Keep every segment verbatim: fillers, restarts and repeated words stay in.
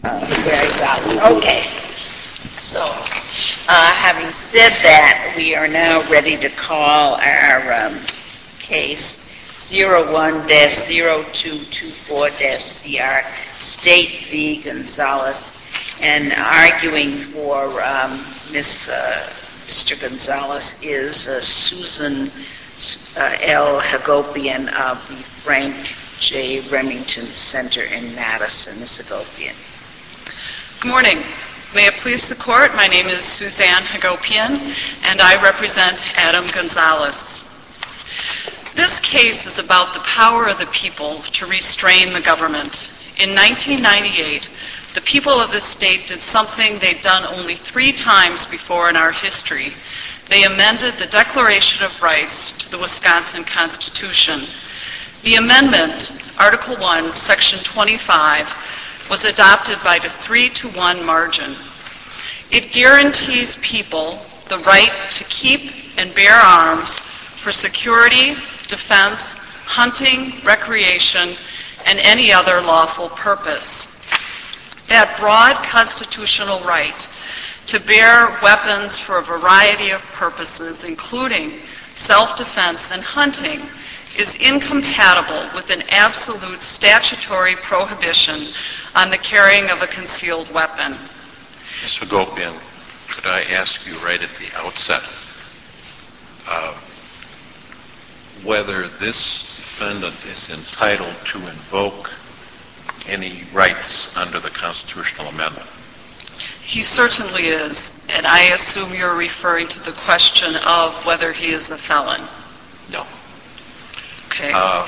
uh, very valid. Okay. So, uh, having said that, we are now ready to call our um, case zero one dash zero two two four dash C R, State v. Gonzalez, and arguing for um, Miss Uh, Mister Gonzalez is uh, Susan uh, L. Hagopian of the Frank J. Remington Center in Madison. Miz Hagopian. Good morning. May it please the Court, my name is Suzanne Hagopian, and I represent Adam Gonzalez. This case is about the power of the people to restrain the government. In nineteen ninety-eight, the people of this state did something they'd done only three times before in our history. They amended the Declaration of Rights to the Wisconsin Constitution. The amendment, Article one, Section twenty-five, was adopted by the three to one margin. It guarantees people the right to keep and bear arms for security, defense, hunting, recreation, and any other lawful purpose. That broad constitutional right to bear weapons for a variety of purposes, including self-defense and hunting, is incompatible with an absolute statutory prohibition on the carrying of a concealed weapon. Miz Hagopian, could I ask you right at the outset uh, whether this defendant is entitled to invoke any rights under the constitutional amendment? He certainly is, and I assume you're referring to the question of whether he is a felon. No. Okay. Uh,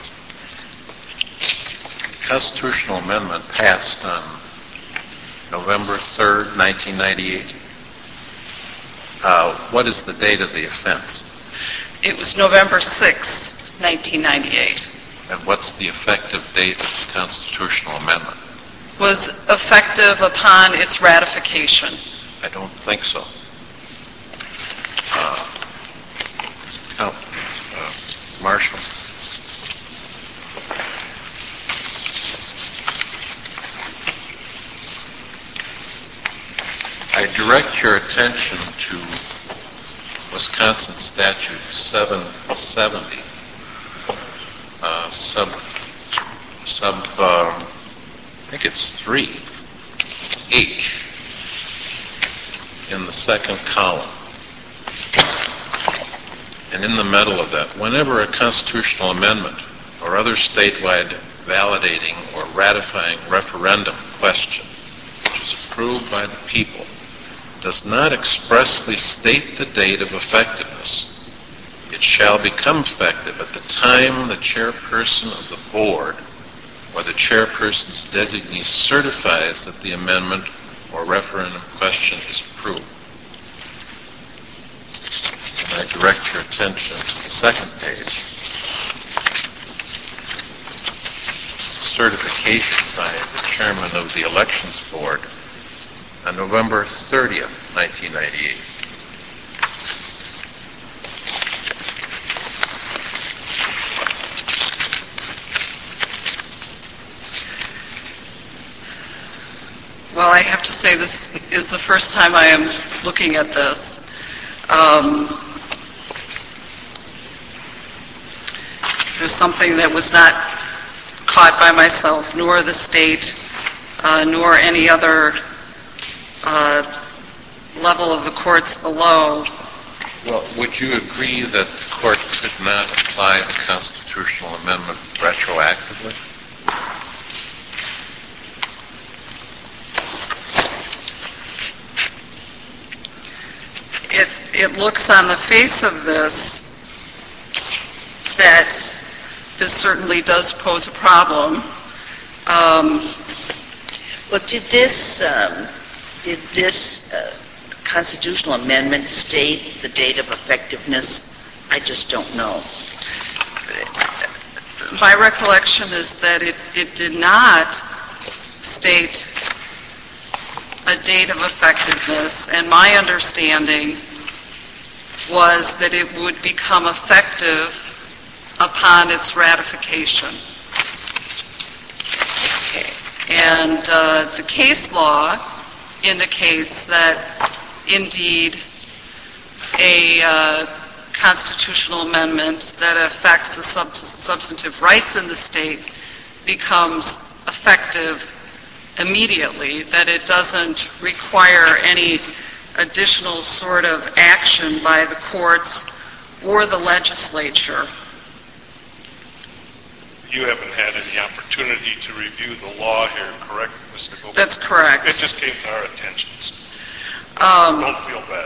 the constitutional amendment passed on November third, nineteen ninety-eight. Uh, what is the date of the offense? It was November sixth, nineteen ninety-eight. And what's the effective date of the constitutional amendment? Was effective upon its ratification. I don't think so. Uh, oh, uh, Marshall. I direct your attention to Wisconsin Statute seven seventy. Uh, sub, sub, uh, I think it's three, H, in the second column. And in the middle of that, whenever a constitutional amendment or other statewide validating or ratifying referendum question, which is approved by the people, does not expressly state the date of effectiveness, it shall become effective at the time the chairperson of the board or the chairperson's designee certifies that the amendment or referendum question is approved. And I direct your attention to the second page. It's a certification by the chairman of the elections board on November thirtieth, nineteen ninety-eight. Well, I have to say this is the first time I am looking at this. Um, there's something that was not caught by myself, nor the state, uh, nor any other uh, level of the courts below. Well, would you agree that the court could not apply the constitutional amendment retroactively? It, it looks on the face of this that this certainly does pose a problem. Um, Well, did this um, did this uh, constitutional amendment state the date of effectiveness? I just don't know. My recollection is that it, it did not state a date of effectiveness, and my understanding was that it would become effective upon its ratification. Okay. And uh, the case law indicates that, indeed, a uh, constitutional amendment that affects the sub- substantive rights in the state becomes effective immediately, that it doesn't require any additional sort of action by the courts or the legislature. You haven't had any opportunity to review the law here, correct, Miz Hagopian? That's correct. It just came to our attention. Um, Don't feel bad.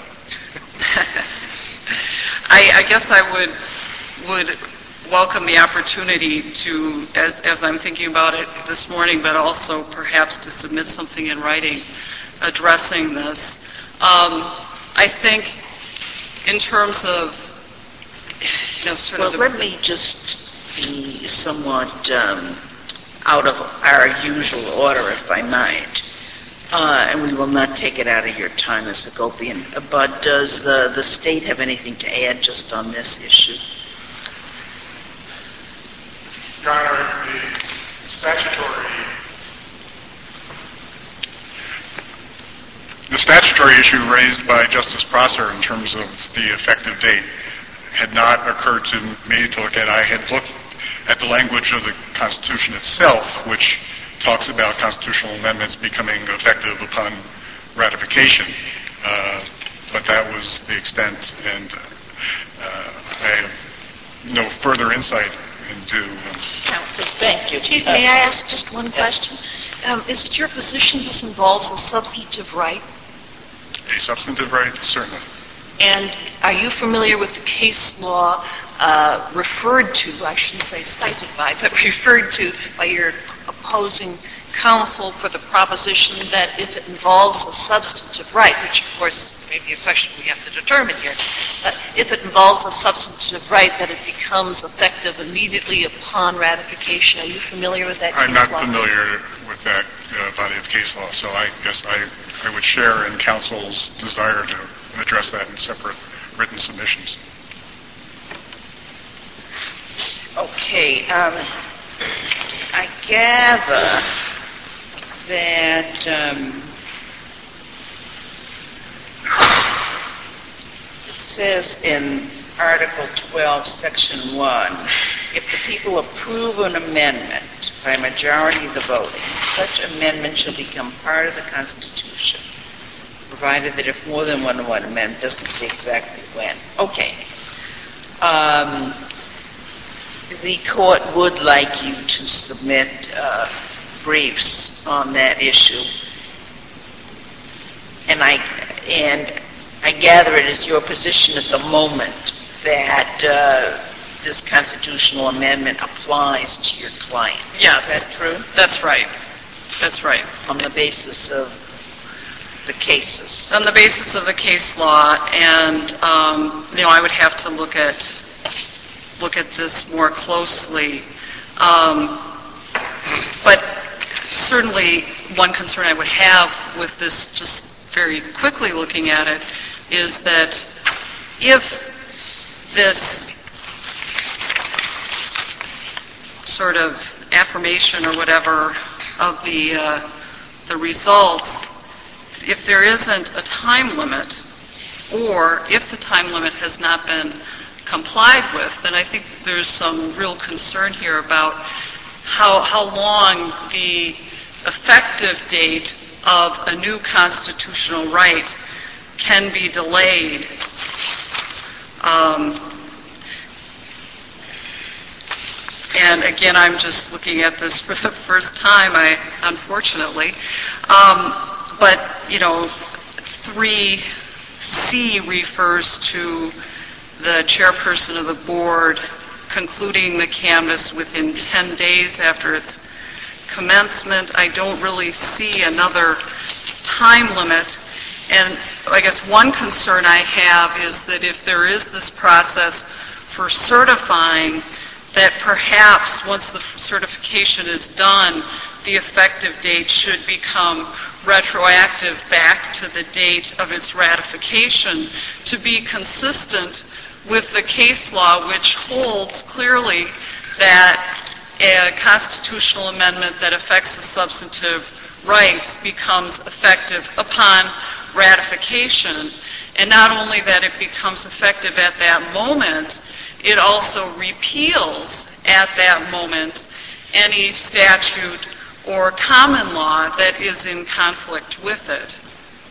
I, I guess I would would welcome the opportunity to, as, as I'm thinking about it this morning, but also perhaps to submit something in writing addressing this. Um, I think in terms of, you know, sort Well, of the... let me just be somewhat um, out of our usual order, if I might. Uh, and we will not take it out of your time, Miz Hagopian. But does the, the state have anything to add just on this issue? Your Honor, the statutory the statutory issue raised by Justice Prosser in terms of the effective date had not occurred to me to look at. I had looked at the language of the Constitution itself, which talks about constitutional amendments becoming effective upon ratification. Uh, but that was the extent, and uh, I have no further insight into... Um, Counsel, thank you. Chief, Uh, may I ask just one yes. question? Um, is it your position this involves a substantive right? a substantive right, certainly. And are you familiar with the case law uh, referred to, I shouldn't say cited by, but referred to by your opposing counsel for the proposition that if it involves a substantive right, which of course may be a question we have to determine here, but if it involves a substantive right, that it becomes effective immediately upon ratification? Are you familiar with that I'm case not law? familiar with that uh, body of case law, so I guess I, I would share in counsel's desire to address that in separate written submissions. Okay. Um, I gather that um, it says in Article twelve, Section one, if the people approve an amendment by a majority of the voting, such amendment shall become part of the Constitution, provided that if more than one one amendment, doesn't say exactly when. Okay. Um, the court would like you to submit uh, briefs on that issue, and I and I gather it is your position at the moment that uh, this constitutional amendment applies to your client. Yes. Is that true? That's right. That's right. On the basis of the cases. On the basis of the case law, and um, you know, I would have to look at look at this more closely. Um, but certainly, one concern I would have with this, just very quickly looking at it, is that if this sort of affirmation or whatever of the uh, the results, if there isn't a time limit, or if the time limit has not been complied with, then I think there's some real concern here about how how long the effective date of a new constitutional right can be delayed. Um, and again, I'm just looking at this for the first time, I unfortunately. Um, but, you know, three C refers to the chairperson of the board concluding the canvass within ten days after its commencement. I don't really see another time limit. And I guess one concern I have is that if there is this process for certifying, that perhaps once the certification is done, the effective date should become retroactive back to the date of its ratification to be consistent with the case law, which holds clearly that a constitutional amendment that affects the substantive rights becomes effective upon ratification. And not only that it becomes effective at that moment, it also repeals at that moment any statute or common law that is in conflict with it.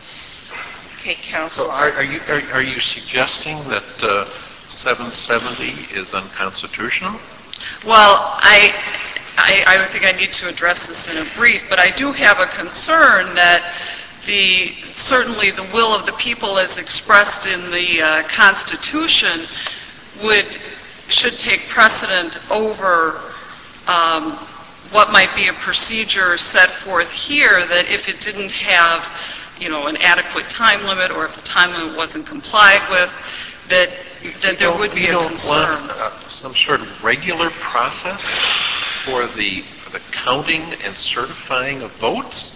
Okay, Counsel. So are, are you are, are you suggesting that uh, seven seventy is unconstitutional? Well, I, I I think I need to address this in a brief, but I do have a concern that the certainly the will of the people as expressed in the uh, Constitution would should take precedent over um, what might be a procedure set forth here, that if it didn't have, you know, an adequate time limit, or if the time limit wasn't complied with, that that there would be a concern. You don't want uh, some sort of regular process for the for the counting and certifying of votes?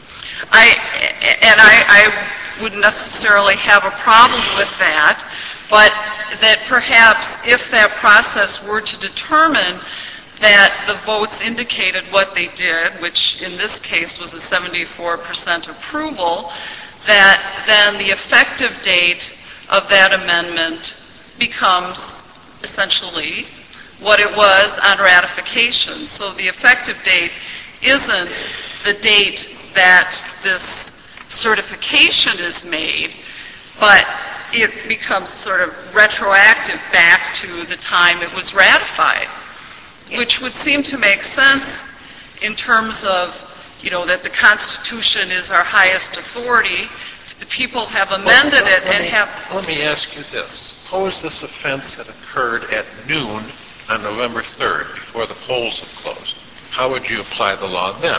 I and I, I wouldn't necessarily have a problem with that, but that perhaps if that process were to determine that the votes indicated what they did, which in this case was a seventy-four percent approval, that then the effective date of that amendment becomes essentially what it was on ratification. So the effective date isn't the date that this certification is made, but it becomes sort of retroactive back to the time it was ratified, which would seem to make sense in terms of, you know, that the Constitution is our highest authority. If the people have amended well, it and me, have... Let me ask you this. Suppose this offense had occurred at noon on November third, before the polls had closed. How would you apply the law then?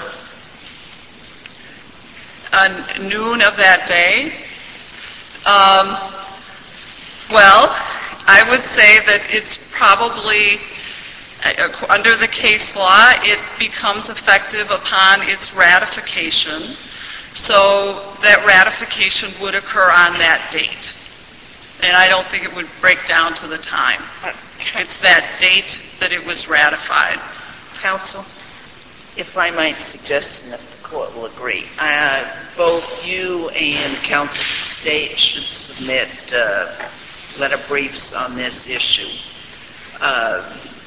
On noon of that day? Um, well, I would say that it's probably... Under the case law, it becomes effective upon its ratification, so that ratification would occur on that date. And I don't think it would break down to the time. It's that date that it was ratified. Counsel, if I might suggest, and if the court will agree, uh, both you and counsel for the state should submit uh, letter briefs on this issue. Uh,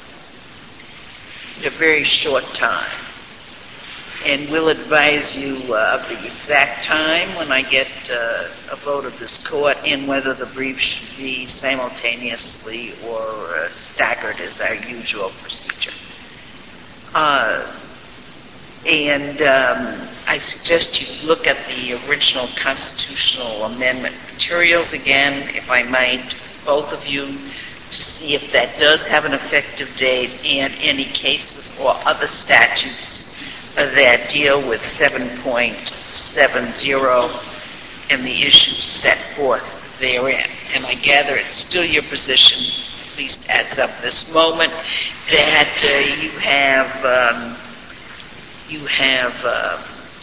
a very short time. And we'll advise you uh, of the exact time when I get uh, a vote of this court and whether the brief should be simultaneously or uh, staggered as our usual procedure. Uh, and um, I suggest you look at the original constitutional amendment materials again, if I might, both of you, to see if that does have an effective date and any cases or other statutes that deal with seven point seven zero and the issues set forth therein. And I gather it's still your position, at least as of this moment, that uh, you have um, you have uh,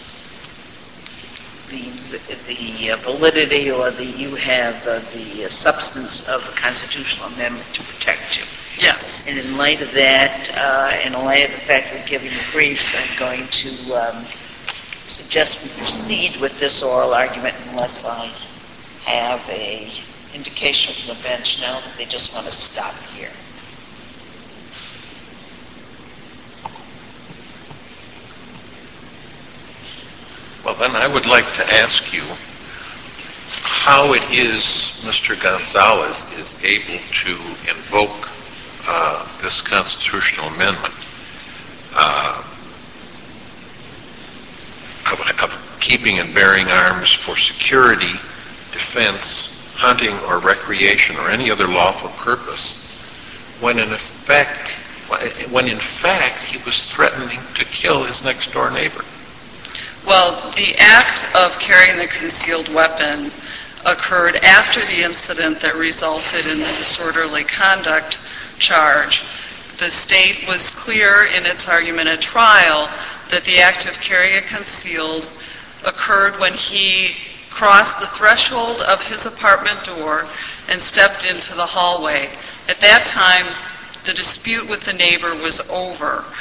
the the, the validity or the you have uh, the substance of a constitutional amendment to protect you. Yes. And in light of that, uh, in light of the fact we're giving the briefs, I'm going to um, suggest we proceed with this oral argument unless I have a indication from the bench now that they just want to stop here. Well, then I would like to ask you how it is Mister Gonzalez is able to invoke uh, this constitutional amendment uh, of, of keeping and bearing arms for security, defense, hunting, or recreation, or any other lawful purpose, when in effect, when in fact he was threatening to kill his next door neighbor. Well, the act of carrying the concealed weapon occurred after the incident that resulted in the disorderly conduct charge. The state was clear in its argument at trial that the act of carrying it concealed occurred when he crossed the threshold of his apartment door and stepped into the hallway. At that time, the dispute with the neighbor was over.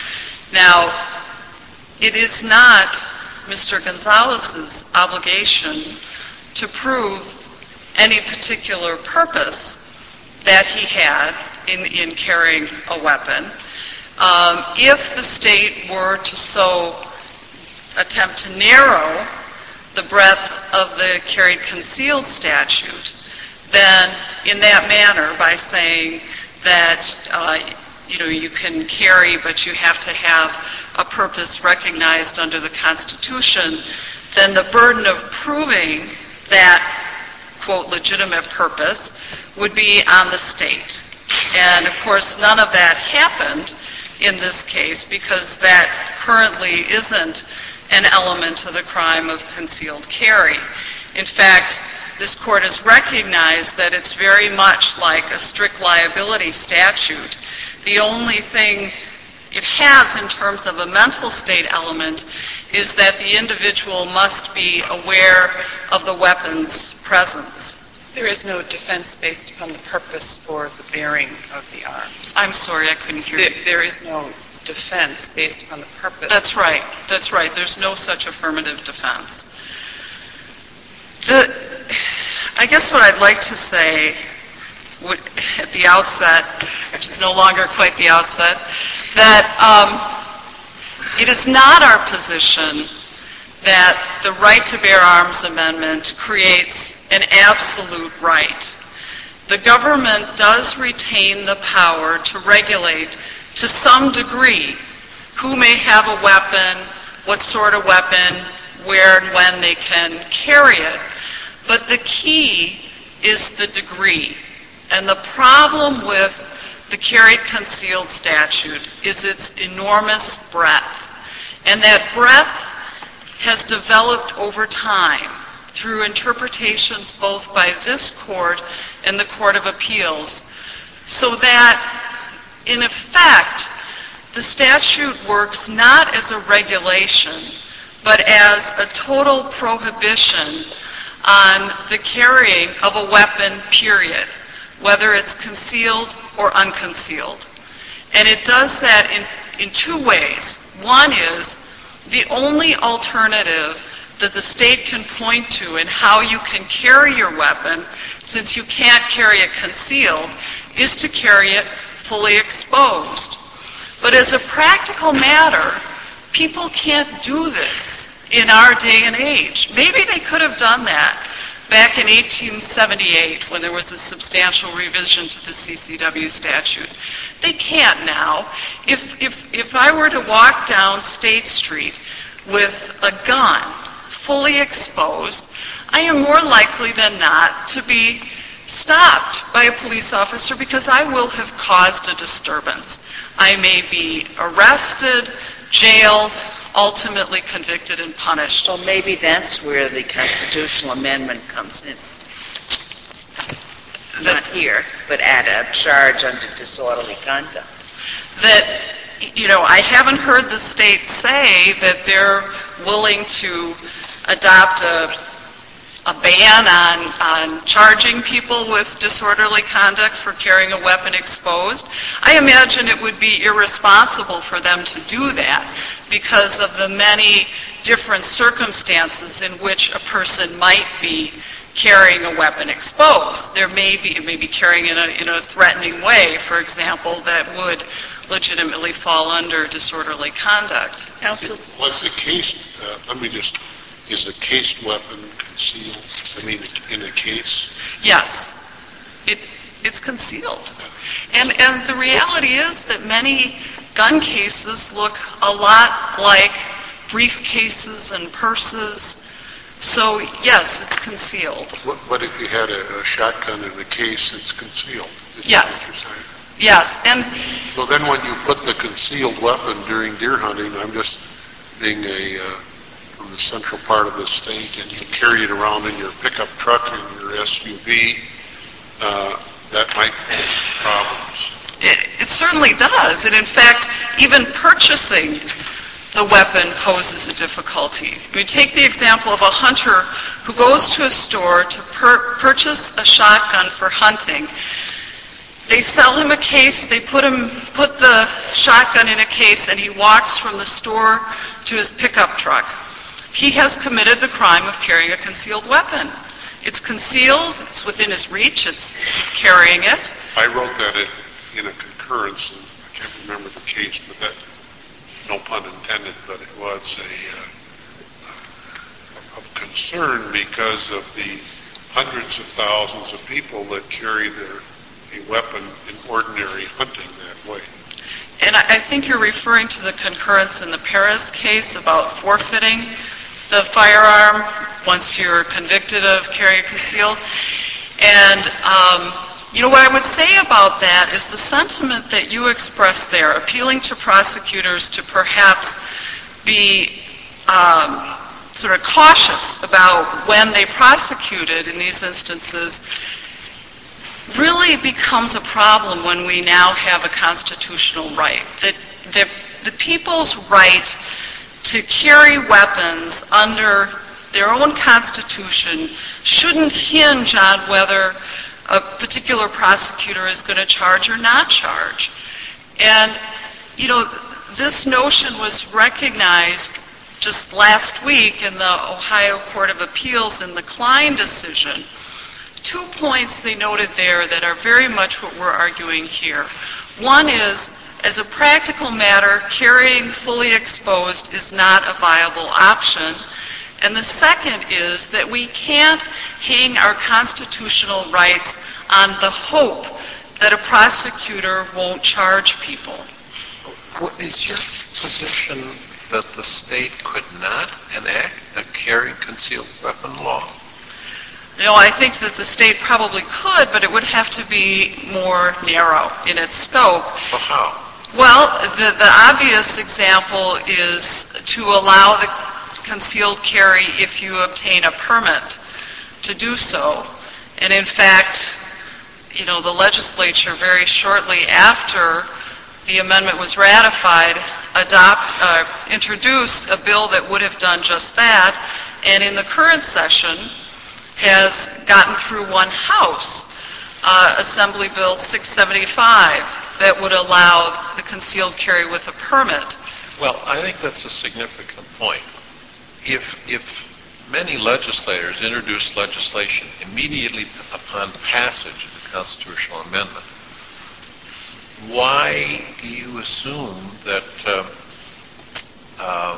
Now, it is not Mister Gonzalez's obligation to prove any particular purpose that he had in, in carrying a weapon. Um, if the state were to so attempt to narrow the breadth of the carried concealed statute, then in that manner, by saying that uh, you know you can carry but you have to have a purpose recognized under the Constitution, then the burden of proving that, quote, legitimate purpose would be on the state. And, of course, none of that happened in this case because that currently isn't an element of the crime of concealed carry. In fact, this court has recognized that it's very much like a strict liability statute. The only thing it has in terms of a mental state element is that the individual must be aware of the weapon's presence. There is no defense based upon the purpose for the bearing of the arms. I'm sorry, I couldn't hear There, you. there is no defense based upon the purpose. That's right. That's right. There's no such affirmative defense. The, I guess what I'd like to say would, at the outset, which is no longer quite the outset, that um, it is not our position that the Right to Bear Arms Amendment creates an absolute right. The government does retain the power to regulate to some degree who may have a weapon, what sort of weapon, where and when they can carry it. But the key is the degree. And the problem with the carried concealed statute is its enormous breadth. And that breadth has developed over time through interpretations both by this court and the Court of Appeals, so that, in effect, the statute works not as a regulation, but as a total prohibition on the carrying of a weapon, period, whether it's concealed or unconcealed. And it does that in, in two ways. One is the only alternative that the state can point to in how you can carry your weapon, since you can't carry it concealed, is to carry it fully exposed. But as a practical matter, people can't do this in our day and age. Maybe they could have done that back in eighteen seventy-eight when there was a substantial revision to the C C W statute. They can't now. If, if, if I were to walk down State Street with a gun fully exposed, I am more likely than not to be stopped by a police officer because I will have caused a disturbance. I may be arrested, jailed, ultimately convicted and punished. Well, maybe that's where the constitutional amendment comes in. Not here, but at a charge under disorderly conduct. That, you know, I haven't heard the state say that they're willing to adopt a, a ban on, on charging people with disorderly conduct for carrying a weapon exposed. I imagine it would be irresponsible for them to do that because of the many different circumstances in which a person might be carrying a weapon exposed. There may be, it may be carrying in a, in a threatening way, for example, that would legitimately fall under disorderly conduct. Counsel? Was the case, uh, let me just, is a cased weapon concealed? I mean, in a case? Yes. It, it's concealed. And, and the reality is that many gun cases look a lot like briefcases and purses. So, yes, it's concealed. What, what if you had a, a shotgun in a case that's concealed? Is Yes. that what you're saying? Yes. And So then when you put the concealed weapon during deer hunting, I'm just being a, uh, from the central part of the state, and you carry it around in your pickup truck and your S U V, uh, that might cause problems. It, it certainly does. And in fact, even purchasing the weapon poses a difficulty. I mean, take the example of a hunter who goes to a store to per- purchase a shotgun for hunting. They sell him a case, they put him, put the shotgun in a case, and he walks from the store to his pickup truck. He has committed the crime of carrying a concealed weapon. It's concealed, it's within his reach, it's, he's carrying it. I wrote that in, in a concurrence, and I can't remember the case, but that, no pun intended, but it was a, uh, of concern because of the hundreds of thousands of people that carry their a weapon in ordinary hunting that way. And I, I think you're referring to the concurrence in the Perez case about forfeiting the firearm once you're convicted of carrying concealed. And, um, you know, what I would say about that is the sentiment that you expressed there, appealing to prosecutors to perhaps be um, sort of cautious about when they prosecuted in these instances, really becomes a problem when we now have a constitutional right. That the, the people's right to carry weapons under their own constitution shouldn't hinge on whether a particular prosecutor is going to charge or not charge. And, you know, this notion was recognized just last week in the Ohio Court of Appeals in the Klein decision. Two points they noted there that are very much what we're arguing here. One is, as a practical matter, carrying fully exposed is not a viable option. And the second is that we can't hang our constitutional rights on the hope that a prosecutor won't charge people. What is your position that the state could not enact a carry concealed weapon law? You know, I think that the state probably could, but it would have to be more narrow in its scope. Well, how? Well, the, the obvious example is to allow the concealed carry if you obtain a permit to do so. And in fact, you know, the legislature very shortly after the amendment was ratified adopt, uh, introduced a bill that would have done just that, and in the current session has gotten through one House, uh, Assembly Bill six seventy-five, that would allow the concealed carry with a permit. Well, I think that's a significant point. If, if many legislators introduce legislation immediately upon passage of the constitutional amendment, why do you assume that uh, uh,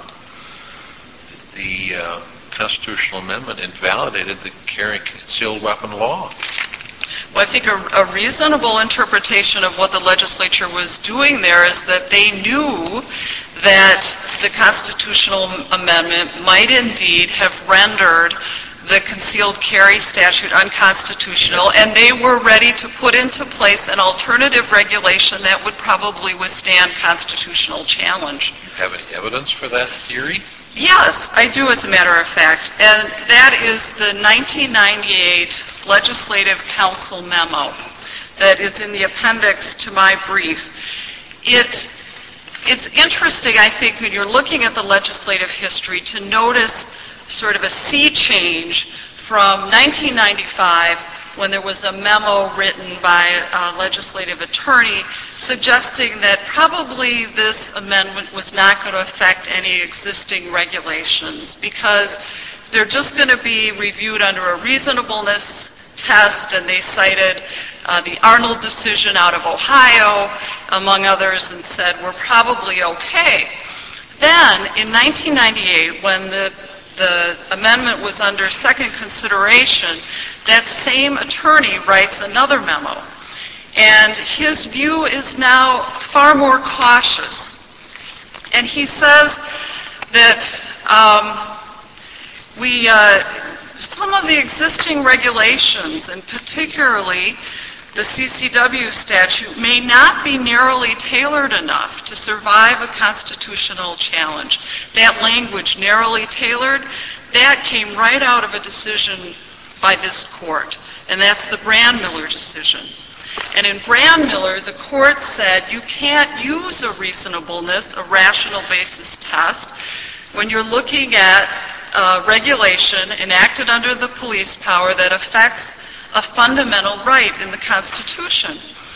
the uh, constitutional amendment invalidated the carrying concealed weapon law? Well, I think a, a reasonable interpretation of what the legislature was doing there is that they knew that the constitutional amendment might indeed have rendered the concealed carry statute unconstitutional, and they were ready to put into place an alternative regulation that would probably withstand constitutional challenge. Do you have any evidence for that theory? Yes, I do, as a matter of fact, and that is the nineteen ninety-eight Legislative Council memo that is in the appendix to my brief. It, it's interesting, I think, when you're looking at the legislative history to notice sort of a sea change from nineteen ninety-five, when there was a memo written by a legislative attorney suggesting that probably this amendment was not going to affect any existing regulations because they're just going to be reviewed under a reasonableness test, and they cited uh, the Arnold decision out of Ohio, among others, and said we're probably okay. Then, in nineteen ninety-eight, when the the amendment was under second consideration, that same attorney writes another memo. And his view is now far more cautious. And he says that um, we, uh, some of the existing regulations, and particularly the C C W statute, may not be narrowly tailored enough to survive a constitutional challenge. That language, narrowly tailored, that came right out of a decision by this court, and that's the Brandmiller decision. And in Brandmiller, the court said you can't use a reasonableness, a rational basis test, when you're looking at uh, regulation enacted under the police power that affects a fundamental right in the Constitution.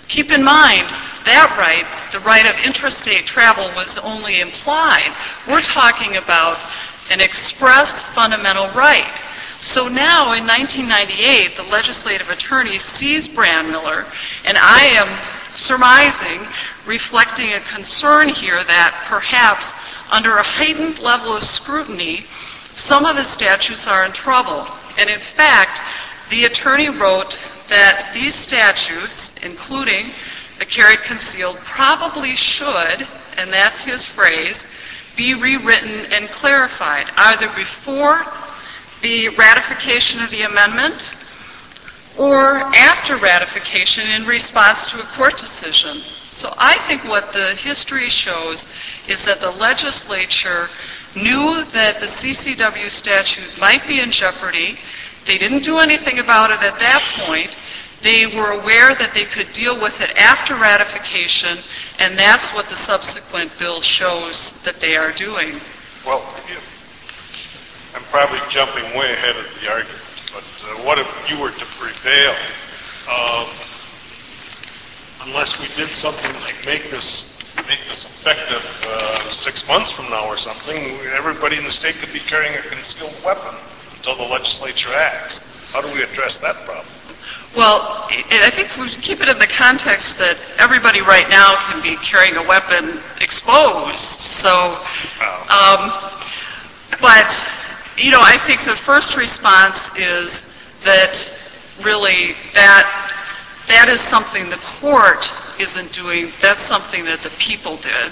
Keep in mind, that right, the right of intrastate travel, was only implied. We're talking about an express fundamental right. So now, in nineteen ninety-eight, the legislative attorney sees Brandmiller, and I am surmising, reflecting a concern here that perhaps under a heightened level of scrutiny, some of the statutes are in trouble. And in fact, the attorney wrote that these statutes, including the carried concealed, probably should, and that's his phrase, be rewritten and clarified, either before the ratification of the amendment or after ratification in response to a court decision. So I think what the history shows is that the legislature knew that the C C W statute might be in jeopardy. They didn't do anything about it at that point. They were aware that they could deal with it after ratification, and that's what the subsequent bill shows that they are doing. Well, yes. I'm probably jumping way ahead of the argument, but uh, what if you were to prevail? Um, unless we did something like make this make this effective uh, six months from now or something, everybody in the state could be carrying a concealed weapon until the legislature acts. How do we address that problem? Well, and I think we should keep it in the context that everybody right now can be carrying a weapon exposed. So, um, but, you know, I think the first response is that really that that is something the court isn't doing. That's something that the people did.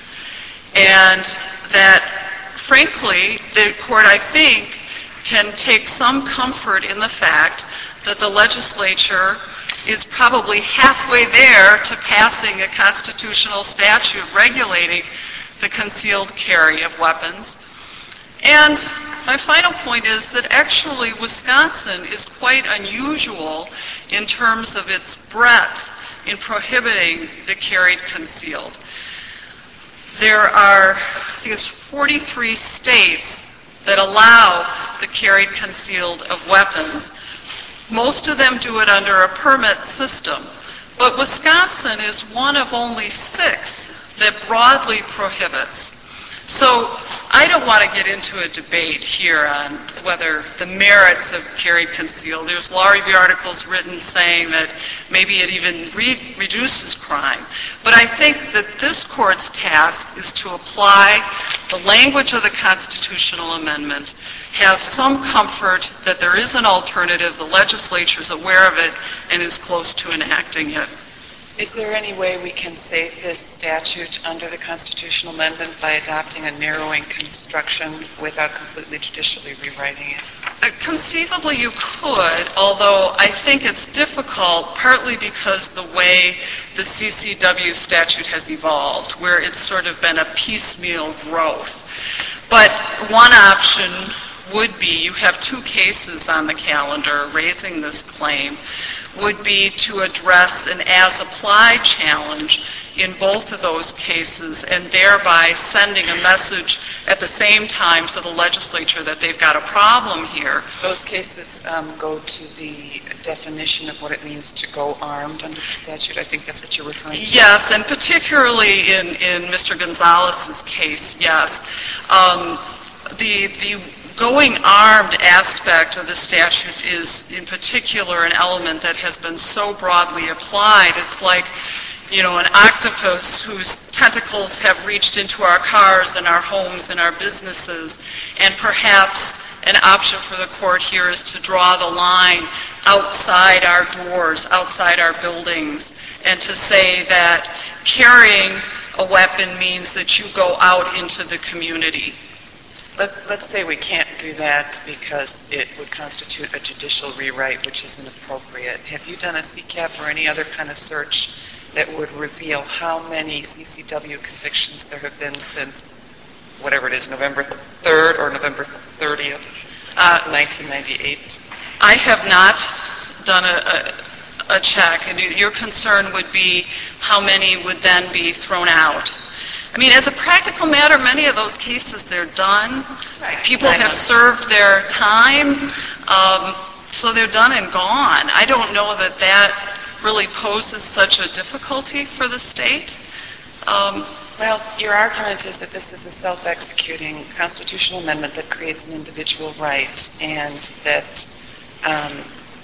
And that, frankly, the court, I think, can take some comfort in the fact that the legislature is probably halfway there to passing a constitutional statute regulating the concealed carry of weapons. And my final point is that actually Wisconsin is quite unusual in terms of its breadth in prohibiting the carried concealed. There are, I think it's forty-three states that allow the carried concealed of weapons. Most of them do it under a permit system. But Wisconsin is one of only six that broadly prohibits. So I don't want to get into a debate here on whether the merits of carried concealed. There's law review articles written saying that maybe it even re- reduces crime. But I think that this court's task is to apply the language of the constitutional amendment, have some comfort that there is an alternative, the legislature is aware of it, and is close to enacting it. Is there any way we can save this statute under the constitutional amendment by adopting a narrowing construction without completely judicially rewriting it? Uh, conceivably you could, although I think it's difficult partly because the way the C C W statute has evolved, where it's sort of been a piecemeal growth. But one option would be, you have two cases on the calendar raising this claim, would be to address an as-applied challenge in both of those cases and thereby sending a message at the same time to the legislature that they've got a problem here. Those cases um, go to the definition of what it means to go armed under the statute. I think that's what you're referring to. Yes, and particularly in, in Mister Gonzalez's case, yes. Um, the the going armed aspect of the statute is in particular an element that has been so broadly applied. It's like, you know, an octopus whose tentacles have reached into our cars and our homes and our businesses, and perhaps an option for the court here is to draw the line outside our doors, outside our buildings, and to say that carrying a weapon means that you go out into the community. Let, let's say we can't do that because it would constitute a judicial rewrite, which isn't appropriate. Have you done a C CAP or any other kind of search that would reveal how many C C W convictions there have been since, whatever it is, November third or November thirtieth, uh, nineteen ninety-eight? I have not done a, a, a check, and your concern would be how many would then be thrown out. I mean, as a practical matter, many of those cases, they're done. Right. People Right. have served their time, um, so they're done and gone. I don't know that that really poses such a difficulty for the state. Um, Well, your argument is that this is a self-executing constitutional amendment that creates an individual right, and that um,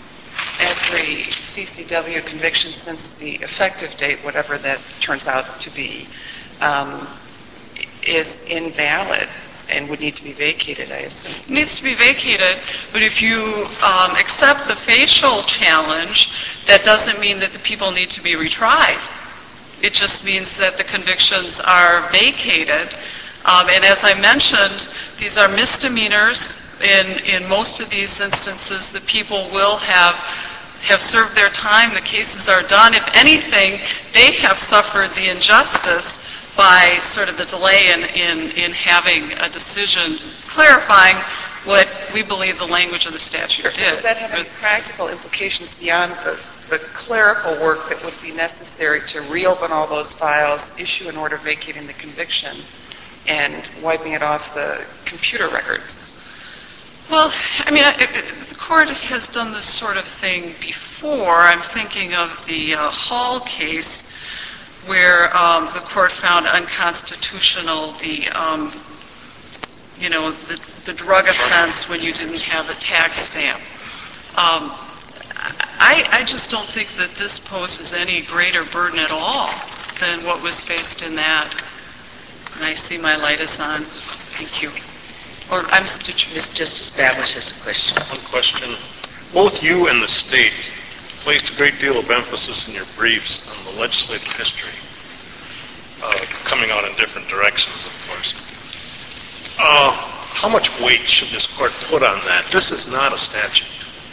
every C C W conviction since the effective date, whatever that turns out to be, um, is invalid and would need to be vacated, I assume. It needs to be vacated, but if you um, accept the facial challenge, that doesn't mean that the people need to be retried. It just means that the convictions are vacated. Um, and as I mentioned, these are misdemeanors. In, in most of these instances, the people will have, have served their time. The cases are done. If anything, they have suffered the injustice by sort of the delay in, in, in having a decision clarifying what we believe the language of the statute did. Does that have any practical implications beyond the the clerical work that would be necessary to reopen all those files, issue an order vacating the conviction, and wiping it off the computer records? Well, I mean, I, the court has done this sort of thing before. I'm thinking of the uh, Hall case where um, the court found unconstitutional the, um, you know, the, the drug offense when you didn't have a tax stamp. Um, I, I just don't think that this poses any greater burden at all than what was faced in that. And I see my light is on. Thank you. Or I'm Stitcher. Justice Babbage has a question. One question. Both you and the state placed a great deal of emphasis in your briefs on the legislative history, uh, coming out in different directions, of course. Uh, how much weight should this court put on that? This is not a statute.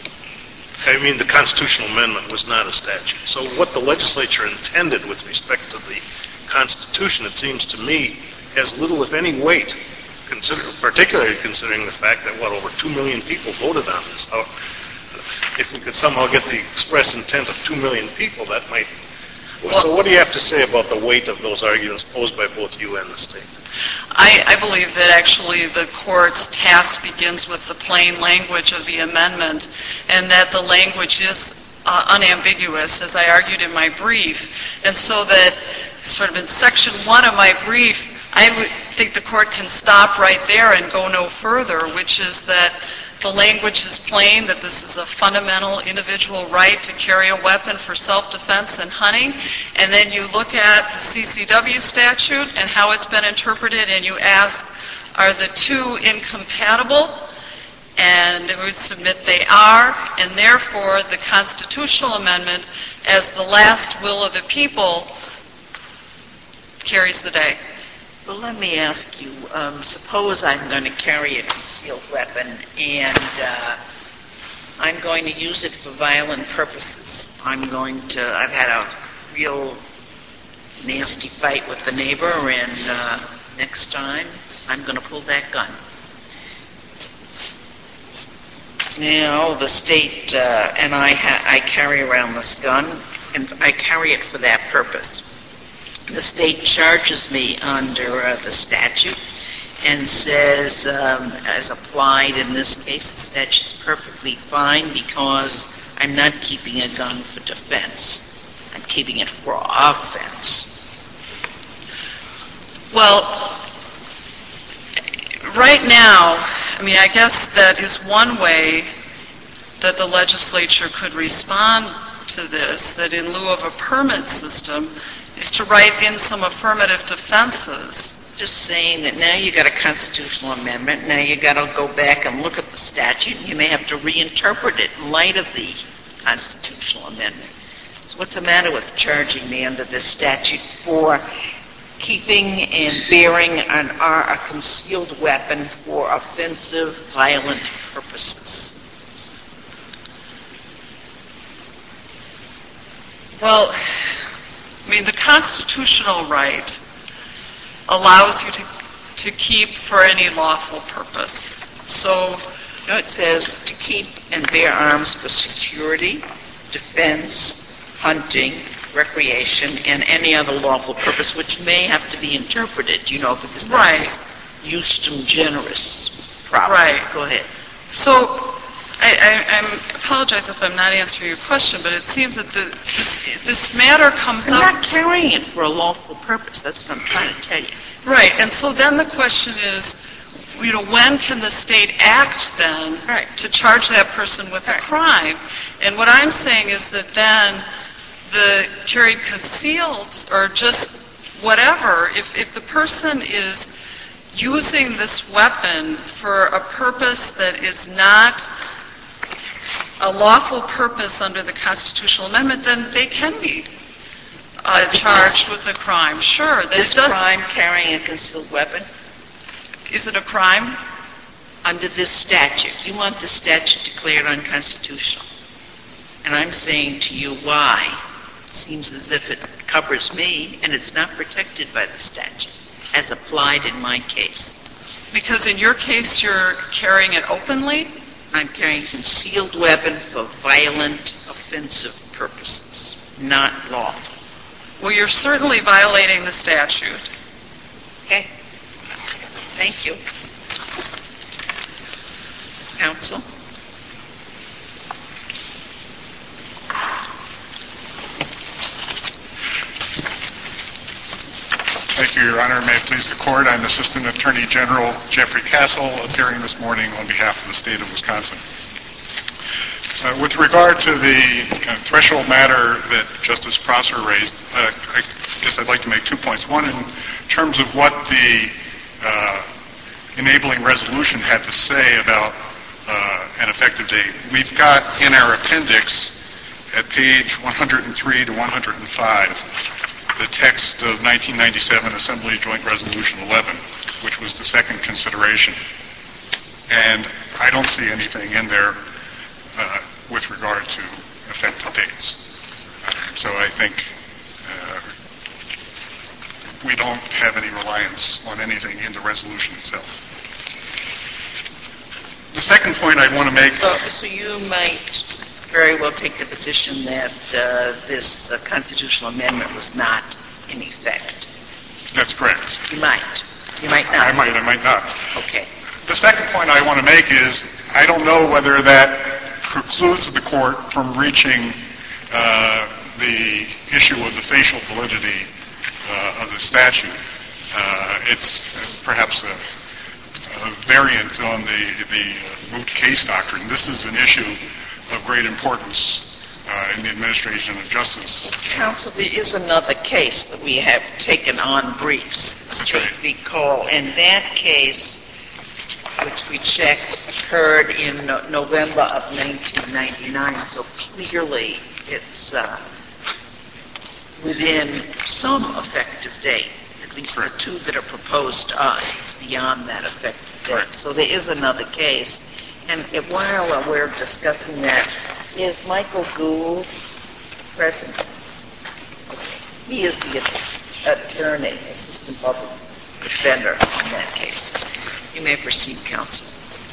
I mean, the constitutional amendment was not a statute. So what the legislature intended with respect to the Constitution, it seems to me, has little, if any, weight, consider, particularly considering the fact that, what, over two million people voted on this. How, if we could somehow get the express intent of two million people, that might... Well, so what do you have to say about the weight of those arguments posed by both you and the state? I, I believe that actually the court's task begins with the plain language of the amendment, and that the language is uh, unambiguous, as I argued in my brief. And so that sort of in section one of my brief, I would think the court can stop right there and go no further, which is that the language is plain, that this is a fundamental individual right to carry a weapon for self-defense and hunting. And then you look at the C C W statute and how it's been interpreted, and you ask, are the two incompatible? And it would submit they are, and therefore the constitutional amendment, as the last will of the people, carries the day. Well, let me ask you, um, suppose I'm going to carry a concealed weapon and uh, I'm going to use it for violent purposes. I'm going to, I've had a real nasty fight with the neighbor, and uh, next time I'm going to pull that gun. Now, the state uh, and I, ha- I carry around this gun, and I carry it for that purpose. The state charges me under uh, the statute and says, um, as applied in this case, the statute's perfectly fine because I'm not keeping a gun for defense. I'm keeping it for offense. Well, right now, I mean, I guess that is one way that the legislature could respond to this, that in lieu of a permit system, is to write in some affirmative defenses. Just saying that now you got a constitutional amendment, now you got to go back and look at the statute, and you may have to reinterpret it in light of the constitutional amendment. So what's the matter with charging me under this statute for keeping and bearing an, uh, a concealed weapon for offensive, violent purposes? Well, I mean, the constitutional right allows you to, to keep for any lawful purpose. So, no, it says to keep and bear arms for security, defense, hunting, recreation, and any other lawful purpose, which may have to be interpreted, you know, because that's right. justum generis problem. Right. Go ahead. So, I, I I'm, apologize if I'm not answering your question, but it seems that the, this, this matter comes I'm up... not carrying it for a lawful purpose. That's what I'm trying to tell you. Right, and so then the question is, you know, when can the state act then Right. to charge that person with Right. a crime? And what I'm saying is that then the carried concealed or just whatever, if, if the person is using this weapon for a purpose that is not a lawful purpose under the constitutional amendment, then they can be uh, But charged this- with a crime. Sure, that This it does. crime, carrying a concealed weapon, Is it a crime? under this statute, you want the statute declared unconstitutional. And I'm saying to you why. It seems as if it covers me, and it's not protected by the statute, as applied in my case. Because in your case, you're carrying it openly? I'm carrying a concealed weapon for violent, offensive purposes, not lawful. Well, you're certainly violating the statute. Okay? Thank you. Counsel? Thank you, Your Honor. May it please the Court, I'm Assistant Attorney General Jeffrey Castle, appearing this morning on behalf of the state of Wisconsin. Uh, with regard to the kind of threshold matter that Justice Prosser raised, uh, I guess I'd like to make two points. One, in terms of what the uh, enabling resolution had to say about uh, an effective date. We've got in our appendix at page one hundred three to one hundred five the text of nineteen ninety-seven Assembly Joint Resolution eleven, which was the second consideration. And I don't see anything in there uh, with regard to effective dates. So I think uh, we don't have any reliance on anything in the resolution itself. The second point I'd want to make... So, so you might very well take the position that uh, this uh, constitutional amendment was not in effect. That's correct. You might. You might not. I might, I might not. Okay. The second point I want to make is I don't know whether that precludes the court from reaching uh, the issue of the facial validity uh, of the statute. Uh, it's perhaps a, a variant on the, the uh, moot case doctrine. This is an issue of great importance uh, in the administration of justice. Counsel, there is another case that we have taken on briefs, That's right. State v. Cole, and that case, which we checked, occurred in no- November of nineteen ninety-nine, so clearly it's uh, within some effective date, at least the two that are proposed to us. It's beyond that effective date. Right. So there is another case. And while we're discussing that, is Michael Gould present? Okay. He is the attorney, assistant public defender in that case. You may proceed, counsel.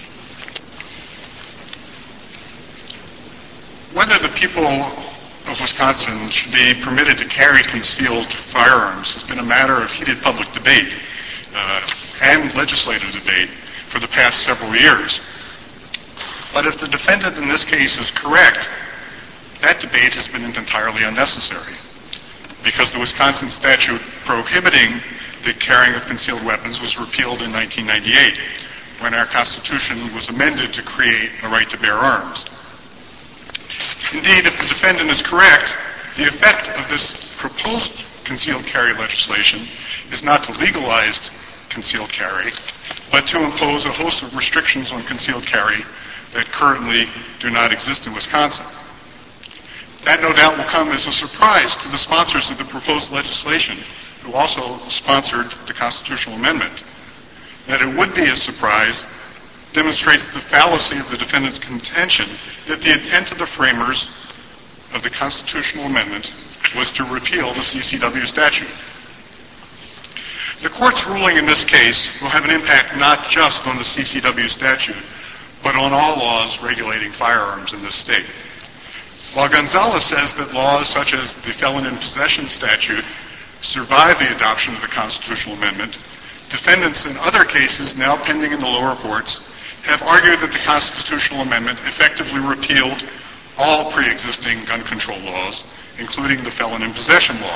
Whether the people of Wisconsin should be permitted to carry concealed firearms has been a matter of heated public debate uh, and legislative debate for the past several years. But if the defendant in this case is correct, that debate has been entirely unnecessary because the Wisconsin statute prohibiting the carrying of concealed weapons was repealed in nineteen ninety-eight when our Constitution was amended to create a right to bear arms. Indeed, if the defendant is correct, the effect of this proposed concealed carry legislation is not to legalize concealed carry, but to impose a host of restrictions on concealed carry that currently do not exist in Wisconsin. That no doubt will come as a surprise to the sponsors of the proposed legislation, who also sponsored the constitutional amendment. That it would be a surprise demonstrates the fallacy of the defendant's contention that the intent of the framers of the constitutional amendment was to repeal the C C W statute. The court's ruling in this case will have an impact not just on the C C W statute, but on all laws regulating firearms in this state. While Gonzalez says that laws such as the felon in possession statute survive the adoption of the constitutional amendment, defendants in other cases now pending in the lower courts have argued that the constitutional amendment effectively repealed all pre-existing gun control laws, including the felon in possession law.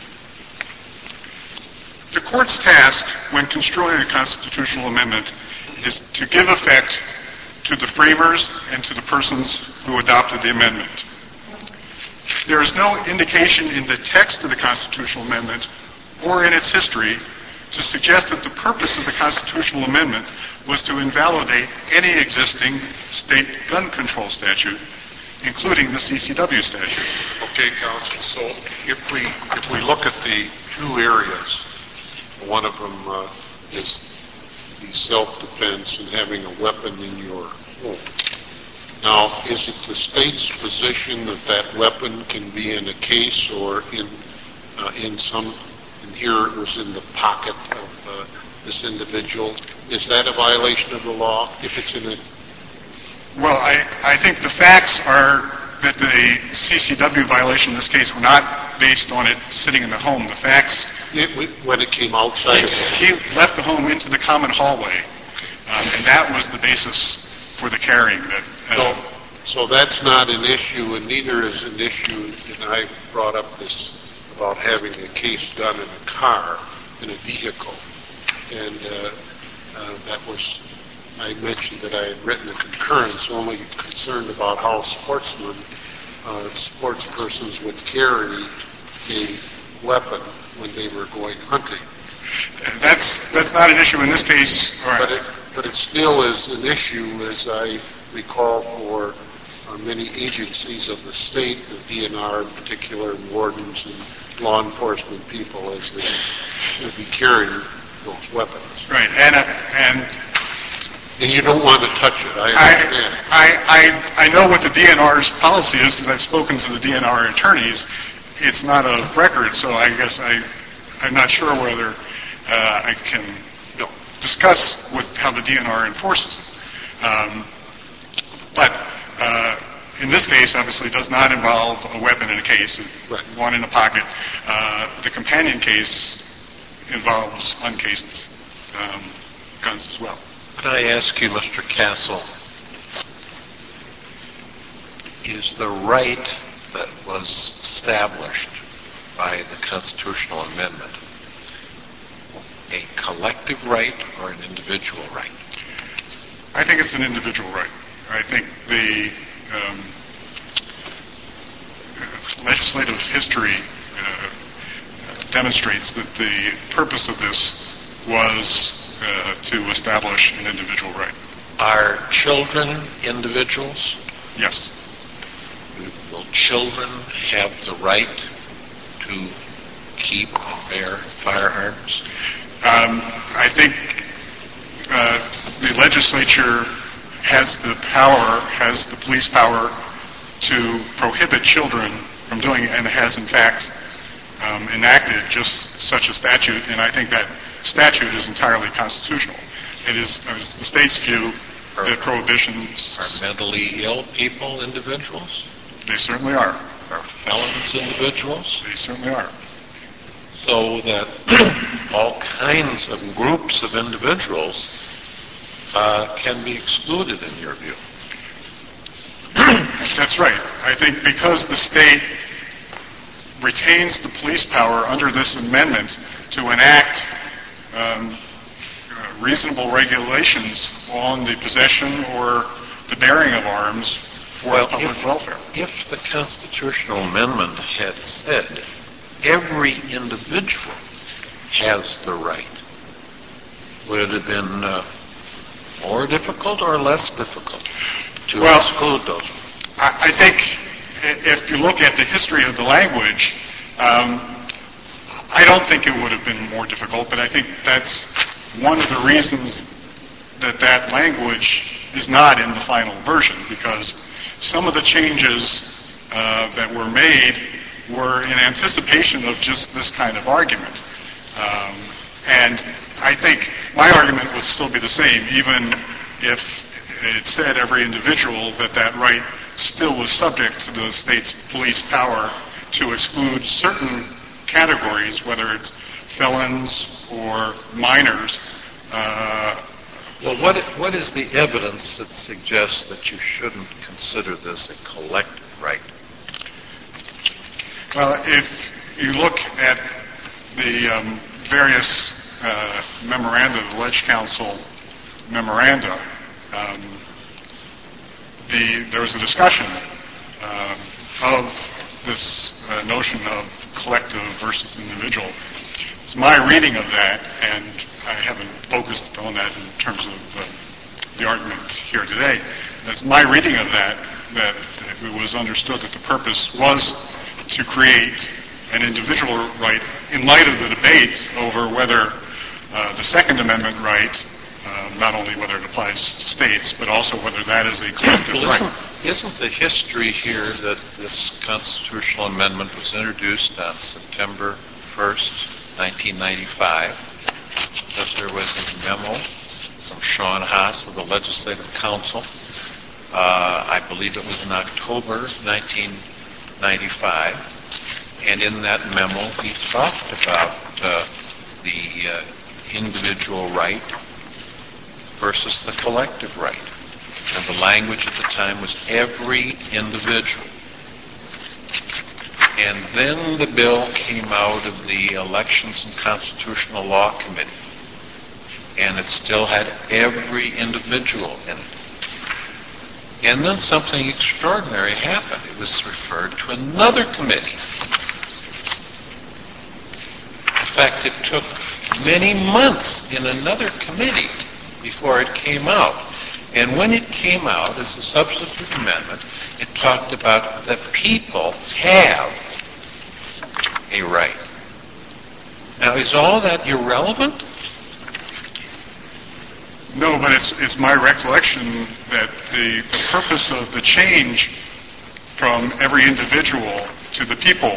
The court's task when construing a constitutional amendment is to give effect to the framers and to the persons who adopted the amendment. There is no indication in the text of the constitutional amendment or in its history to suggest that the purpose of the constitutional amendment was to invalidate any existing state gun control statute, including the C C W statute. Okay, Counsel. So if we if we look at the two areas, one of them uh, is the self-defense and having a weapon in your home. Now, is it the state's position that that weapon can be in a case or in uh, in some? And here it was in the pocket of uh, this individual. Is that a violation of the law if it's in a? Well, I, I think the facts are that the C C W violation in this case were not based on it sitting in the home. The facts... It, when it came outside of He left the home into the common hallway, um, and that was the basis for the carrying. That, uh, so, so that's not an issue, and neither is an issue, and I brought up this about having a case gun in a car, in a vehicle, and uh, uh, that was... I mentioned that I had written a concurrence only concerned about how sportsmen, uh, sports persons would carry a weapon when they were going hunting. That's that's not an issue in this case. All right. But it, but it still is an issue, as I recall, for uh, many agencies of the state, the D N R in particular, and wardens and law enforcement people, as they would be carrying those weapons. Right, and uh, and. And you don't want to touch it, I understand. I, I, I know what the D N R's policy is because I've spoken to the D N R attorneys. It's not of record, so I guess I, I'm not sure whether uh, I can no. discuss what, how the D N R enforces it. Um, but uh, in this case, obviously, it does not involve a weapon in a case, right. One in a pocket. Uh, the companion case involves uncased um, guns as well. Could I ask you, Mister Castle, is the right that was established by the constitutional amendment a collective right or an individual right? I think it's an individual right. I think the um, legislative history uh, demonstrates that the purpose of this was Uh, to establish an individual right. Are children individuals? Yes. Will children have the right to keep and bear firearms? Um, I think uh, the legislature has the power, has the police power to prohibit children from doing it, and has in fact um, enacted just such a statute, and I think that statute is entirely constitutional. It is, uh, it's the state's view are, that prohibitions... Are mentally ill people individuals? They certainly are. Are felons individuals? They certainly are. So that all kinds of groups of individuals uh, can be excluded in your view. That's right. I think because the state retains the police power under this amendment to enact Um, uh, reasonable regulations on the possession or the bearing of arms for well, public if, welfare. If the constitutional amendment had said every individual has the right, would it have been uh, more difficult or less difficult to well, exclude those? I, I think if you look at the history of the language, um, I don't think it would have been more difficult, but I think that's one of the reasons that that language is not in the final version, because some of the changes uh, that were made were in anticipation of just this kind of argument. Um, and I think my argument would still be the same, even if it said every individual, that that right still was subject to the state's police power to exclude certain categories, whether it's felons or minors, uh, Well, what, what is the evidence that suggests that you shouldn't consider this a collective right? Well, if you look at the um, various uh, memoranda, the Ledge Council memoranda, um, the, there was a discussion um, of this uh, notion of collective versus individual. It's my reading of that, and I haven't focused on that in terms of uh, the argument here today. It's my reading of that that it was understood that the purpose was to create an individual right in light of the debate over whether uh, the Second Amendment right, uh, not only whether it applies to states, but also whether that is a collective well, right. Isn't, isn't the history here that this constitutional amendment was introduced on September first, nineteen ninety-five, that there was a memo from Sean Haas of the Legislative Council, uh, I believe it was in October nineteen ninety-five, and in that memo he talked about uh, the uh, individual right versus the collective right. And the language at the time was every individual. And then the bill came out of the Elections and Constitutional Law Committee, and it still had every individual in it. And then something extraordinary happened. It was referred to another committee. In fact, it took many months in another committee before it came out. And when it came out as a substantive amendment, it talked about that people have a right. Now, is all that irrelevant? No, but it's it's my recollection that the, the purpose of the change from every individual to the people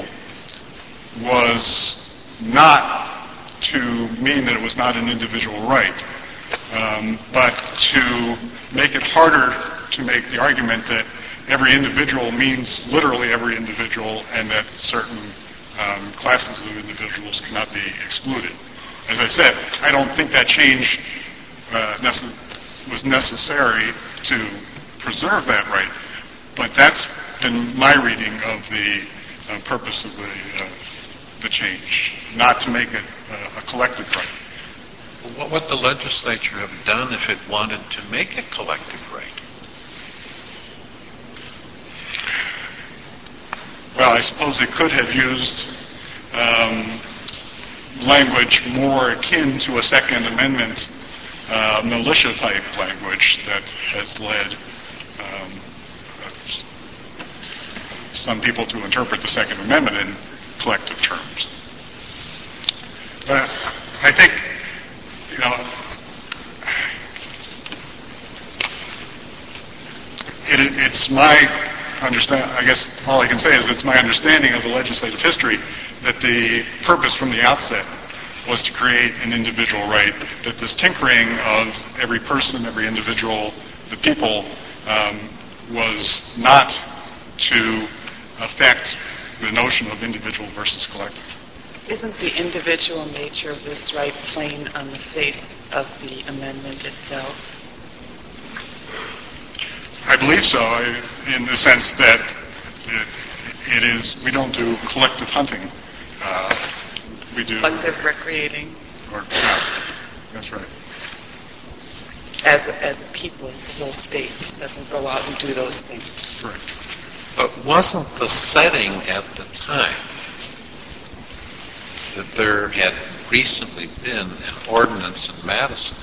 was not to mean that it was not an individual right, um, but to make it harder to make the argument that every individual means literally every individual, and that certain um, classes of individuals cannot be excluded. As I said, I don't think that change uh, necess- was necessary to preserve that right, but that's been my reading of the uh, purpose of the uh, the change, not to make it uh, a collective right. What would the legislature have done if it wanted to make a collective right? Well, I suppose it could have used um, language more akin to a Second Amendment uh, militia-type language that has led um, some people to interpret the Second Amendment in collective terms. But I think, you know, it, it's my understand. I guess all I can say is it's my understanding of the legislative history that the purpose from the outset was to create an individual right, that this tinkering of every person, every individual, the people, um, was not to affect the notion of individual versus collective. Isn't the individual nature of this right plain on the face of the amendment itself? I believe so, in the sense that it is, we don't do collective hunting. Uh, we do... Collective recreating. Or, yeah, that's right. As a, as a people, the whole state doesn't go out and do those things. Correct. But wasn't the setting at the time that there had recently been an ordinance in Madison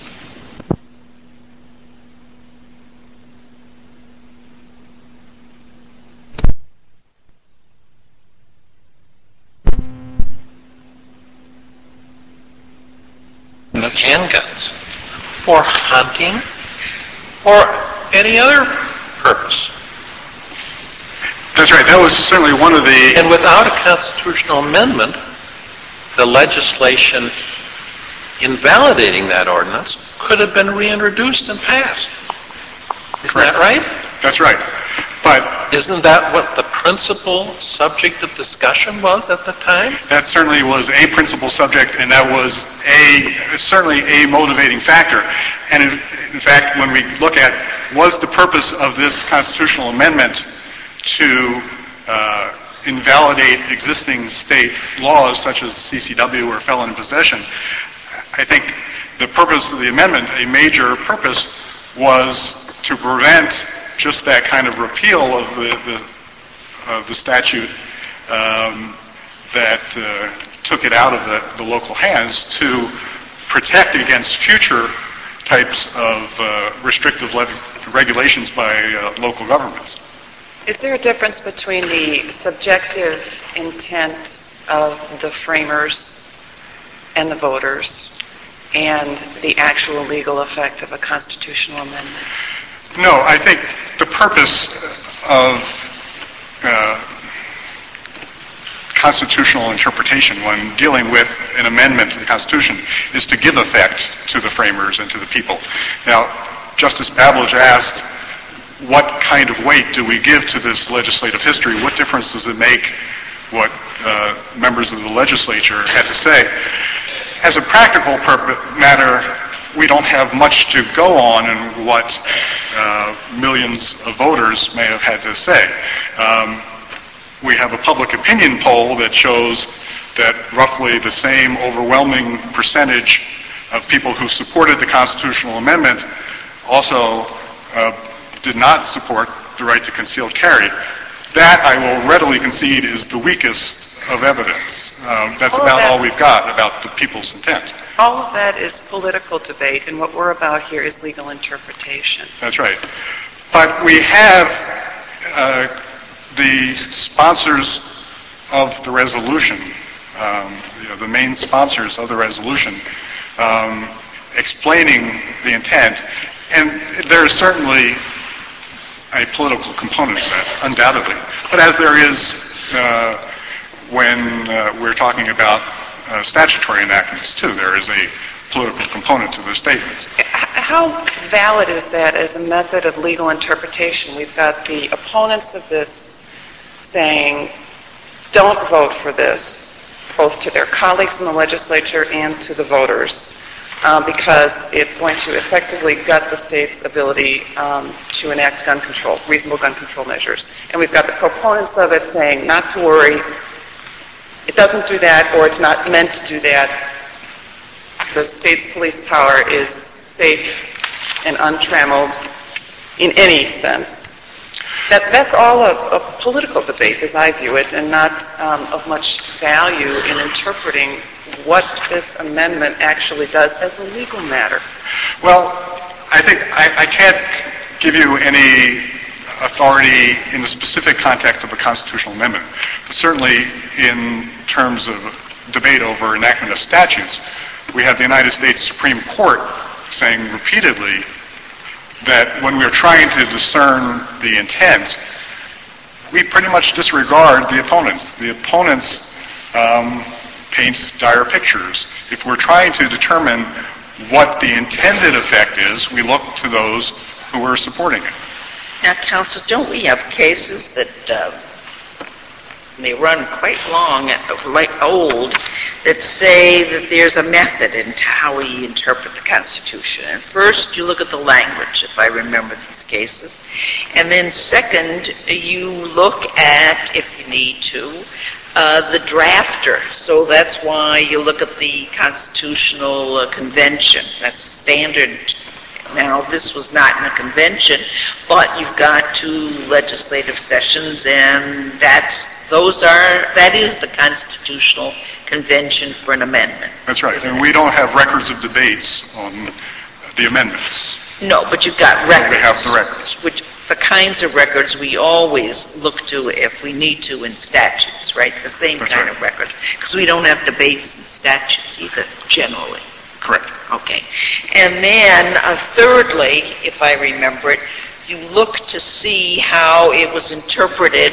of handguns for hunting or any other purpose? That's right. That was certainly one of the... And without a constitutional amendment, the legislation invalidating that ordinance could have been reintroduced and passed. Isn't Correct. that right? That's right. But isn't that what the principal subject of discussion was at the time? that certainly was a principal subject, and that was a certainly a motivating factor. And in, in fact, when we look at, was the purpose of this constitutional amendment to uh, invalidate existing state laws such as C C W or felon in possession, I think the purpose of the amendment, a major purpose, was to prevent just that kind of repeal of the, the, of the statute um, that uh, took it out of the, the local hands, to protect against future types of uh, restrictive le- regulations by uh, local governments. Is there a difference between the subjective intent of the framers and the voters and the actual legal effect of a constitutional amendment? No, I think the purpose of uh, constitutional interpretation when dealing with an amendment to the Constitution is to give effect to the framers and to the people. Now, Justice Babbage asked, what kind of weight do we give to this legislative history? What difference does it make what uh, members of the legislature had to say? As a practical purpose, matter, we don't have much to go on in what uh, millions of voters may have had to say. Um, we have a public opinion poll that shows that roughly the same overwhelming percentage of people who supported the constitutional amendment also uh, did not support the right to concealed carry. That, I will readily concede, is the weakest of evidence. Um, that's all about that, all we've got about the people's intent. All of that is political debate, and what we're about here is legal interpretation. That's right. But we have uh, the sponsors of the resolution, um, you know, the main sponsors of the resolution, um, explaining the intent, and there is certainly a political component to that, undoubtedly. But as there is uh, when uh, we're talking about uh, statutory enactments, too, there is a political component to the statements. How valid is that as a method of legal interpretation? We've got the opponents of this saying, don't vote for this, both to their colleagues in the legislature and to the voters, uh, because it's going to effectively gut the state's ability um, to enact gun control, reasonable gun control measures. And we've got the proponents of it saying, not to worry, it doesn't do that, or it's not meant to do that. The state's police power is safe and untrammeled in any sense. That, that's all a, a political debate, as I view it, and not um, of much value in interpreting what this amendment actually does as a legal matter. Well, I think I, I can't give you any authority in the specific context of a constitutional amendment, but certainly in terms of debate over enactment of statutes, we have the United States Supreme Court saying repeatedly that when we're trying to discern the intent, we pretty much disregard the opponents. The opponents um, paint dire pictures. If we're trying to determine what the intended effect is, we look to those who are supporting it. Now, counsel, don't we have cases that uh, they run quite long, like old, that say that there's a method in how we interpret the Constitution? And first, you look at the language, if I remember these cases. And then second, you look at, if you need to, uh, the drafter. So that's why you look at the Constitutional uh, Convention. That's standard. Now, this was not in a convention, but you've got two legislative sessions, and that's those are that is the Constitutional Convention for an amendment. That's right, and we don't have records of debates on the amendments. No, but you've got records. We have the records. Which the kinds of records we always look to if we need to in statutes, right? The same That's kind right. of records, because we don't have debates in statutes either, generally. Correct. Okay. And then, uh, thirdly, if I remember it, you look to see how it was interpreted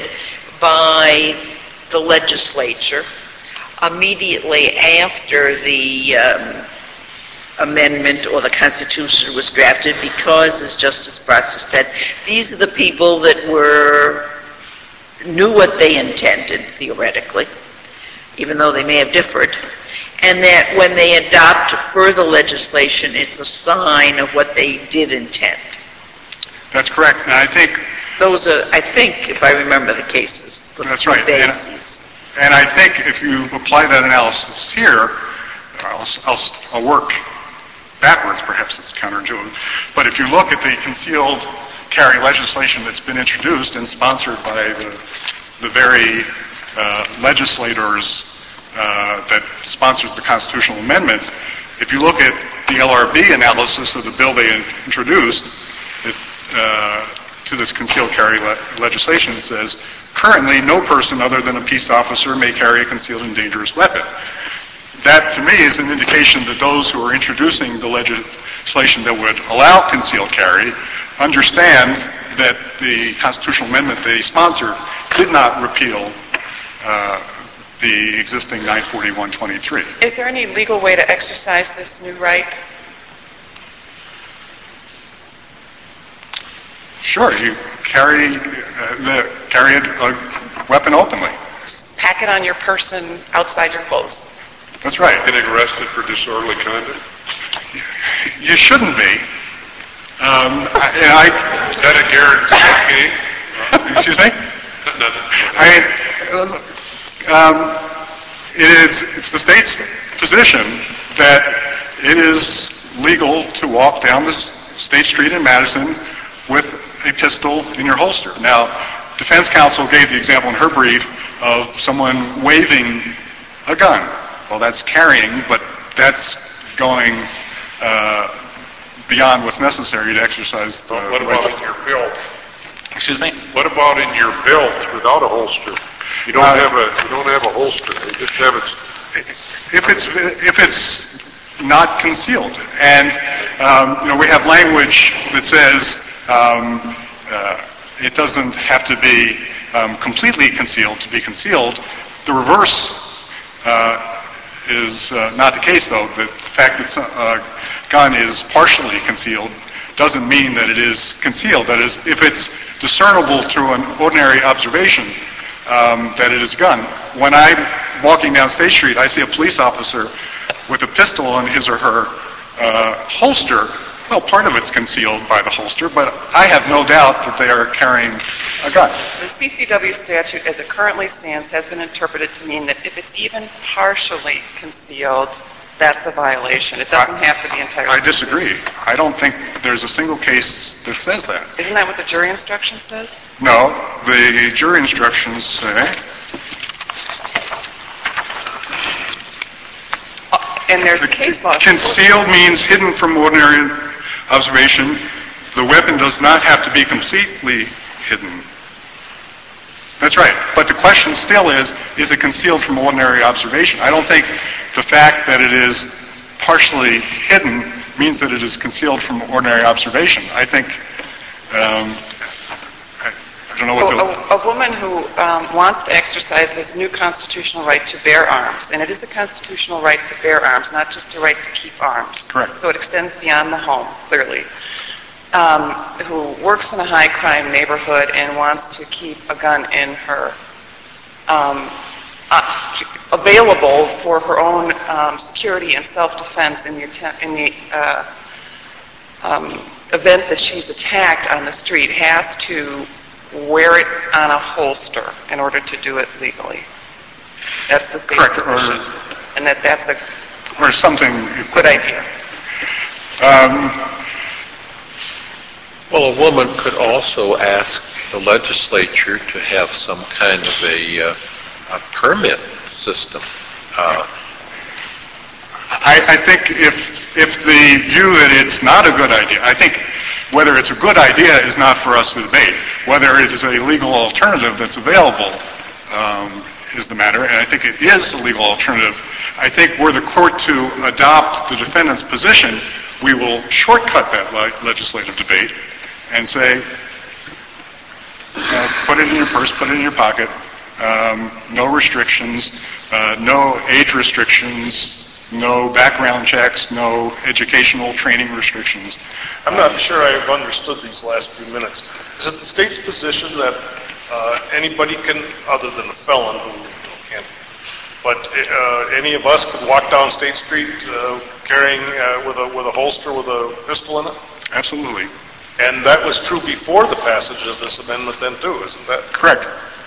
by the legislature immediately after the um, amendment or the Constitution was drafted, because, as Justice Prosser said, these are the people that were knew what they intended, theoretically, even though they may have differed. and that when they adopt further legislation, it's a sign of what they did intend. That's correct, and I think Those are, I think, if I remember the cases, the That's two right. And- bases. And I think if you apply that analysis here, I'll, I'll, I'll work backwards, perhaps it's counterintuitive, but if you look at the concealed carry legislation that's been introduced and sponsored by the, the very uh, legislators uh, that sponsors the constitutional amendment, if you look at the L R B analysis of the bill they introduced it, uh, to this concealed carry le- legislation, it says, currently, no person other than a peace officer may carry a concealed and dangerous weapon. That, to me, is an indication that those who are introducing the legislation that would allow concealed carry understand that the constitutional amendment they sponsored did not repeal uh, the existing nine forty-one twenty-three. Is there any legal way to exercise this new right? Sure, you carry uh, the carry a weapon openly. Pack it on your person outside your clothes. That's right. Getting arrested for disorderly conduct? You shouldn't be. Um, I, and I, Is that a guarantee? excuse me. Nothing. I, uh, um, it is. It's the state's position that it is legal to walk down the State Street in Madison with a pistol in your holster. Now, defense counsel gave the example in her brief of someone waving a gun. Well, that's carrying, but that's going uh, beyond what's necessary to exercise the What right about to- in your belt? Excuse me? What about in your belt without a holster? You don't Uh, have a you don't have a holster. You just have it. If it's if it's not concealed, and um, you know we have language that says um, uh, it doesn't have to be um, completely concealed to be concealed. The reverse uh, is uh, not the case, though. The fact that a gun is partially concealed doesn't mean that it is concealed. That is, if it's discernible to an ordinary observation um, that it is a gun. When I'm walking down State Street, I see a police officer with a pistol in his or her uh, holster. Well, part of it's concealed by the holster, but I have no doubt that they are carrying a gun. The C C W statute, as it currently stands, has been interpreted to mean that if it's even partially concealed, that's a violation. It doesn't have to be entirely. I disagree. I don't think there's a single case that says that. Isn't that what the jury instruction says? No, the jury instructions say, And there's a case law. concealed means hidden from ordinary observation. The weapon does not have to be completely hidden. That's right. But the question still is, is it concealed from ordinary observation? I don't think the fact that it is partially hidden means that it is concealed from ordinary observation. I think, um, I, I don't know what the... A, a woman who um, wants to exercise this new constitutional right to bear arms, and it is a constitutional right to bear arms, not just a right to keep arms. Correct. So it extends beyond the home, clearly. Um, who works in a high-crime neighborhood and wants to keep a gun in her, um, uh, available for her own um, security and self-defense in the, attempt, in the uh, um, event that she's attacked on the street, has to wear it on a holster in order to do it legally. That's the state's Correct, position. or- And that that's a or something... good idea. Um, Well, a woman could also ask the legislature to have some kind of a, uh, a permit system. Uh, I, I think if if the view that it's not a good idea, I think whether it's a good idea is not for us to debate. Whether it is a legal alternative that's available um, is the matter, and I think it is a legal alternative. I think were the court to adopt the defendant's position, we will shortcut that le- legislative debate and say, uh, put it in your purse, put it in your pocket, um, no restrictions, uh, no age restrictions, no background checks, no educational training restrictions. I'm not sure I've understood these last few minutes. Is it the state's position that uh, anybody can, other than a felon who can't But uh, any of us could walk down State Street uh, carrying uh, with a with a holster with a pistol in it. Absolutely. And that was true before the passage of this amendment then too, isn't that? Correct.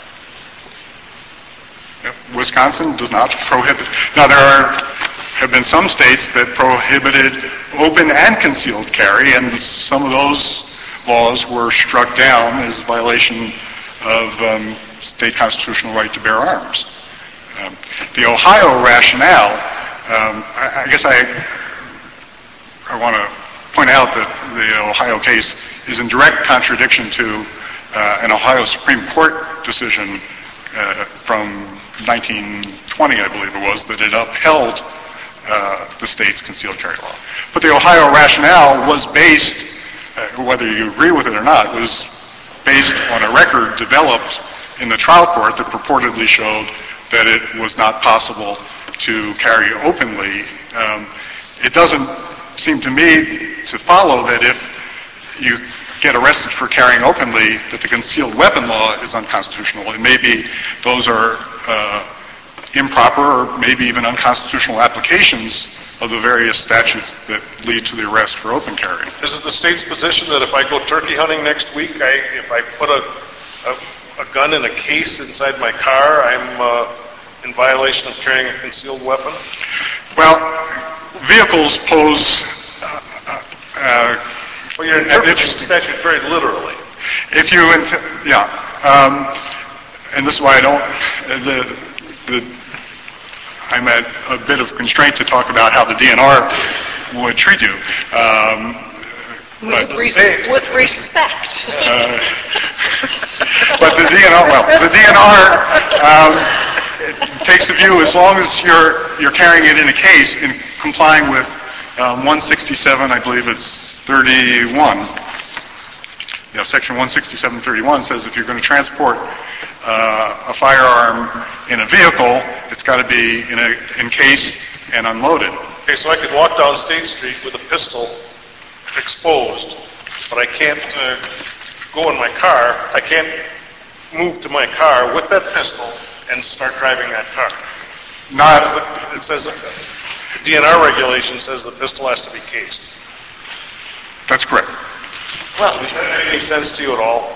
Yep. Wisconsin does not prohibit. Now, there are, have been some states that prohibited open and concealed carry, and some of those laws were struck down as a violation of um, state constitutional right to bear arms. Um, the Ohio rationale, um, I, I guess I, I want to point out that the Ohio case is in direct contradiction to uh, an Ohio Supreme Court decision uh, from nineteen twenty, I believe it was, that it upheld uh, the state's concealed carry law. But the Ohio rationale was based, uh, whether you agree with it or not, was based on a record developed in the trial court that purportedly showed that it was not possible to carry openly. Um, it doesn't seem to me to follow that if you get arrested for carrying openly, that the concealed weapon law is unconstitutional. It may be those are uh, improper or maybe even unconstitutional applications of the various statutes that lead to the arrest for open carry. Is it the state's position that if I go turkey hunting next week, I, if I put a, a, a gun in a case inside my car, I'm uh, in violation of carrying a concealed weapon? Well, vehicles pose uh, uh, well, you're interpreting the statute very literally. If you, int- yeah, um, and this is why I don't, the, the, I'm at a bit of constraint to talk about how the D N R would treat you. Um, with, re- with respect. Uh, but the D N R, well, the D N R um, it takes the view as long as you're you're carrying it in a case in complying with um, one sixty-seven, I believe it's thirty-one. Yeah, Section one sixty-seven thirty-one says if you're going to transport uh, a firearm in a vehicle, it's got to be in a encased and unloaded. Okay, so I could walk down State Street with a pistol exposed, but I can't uh, go in my car. I can't move to my car with that pistol and start driving that car. Not the, it says the D N R regulation says the pistol has to be cased. That's correct. Well, does that make any sense to you at all?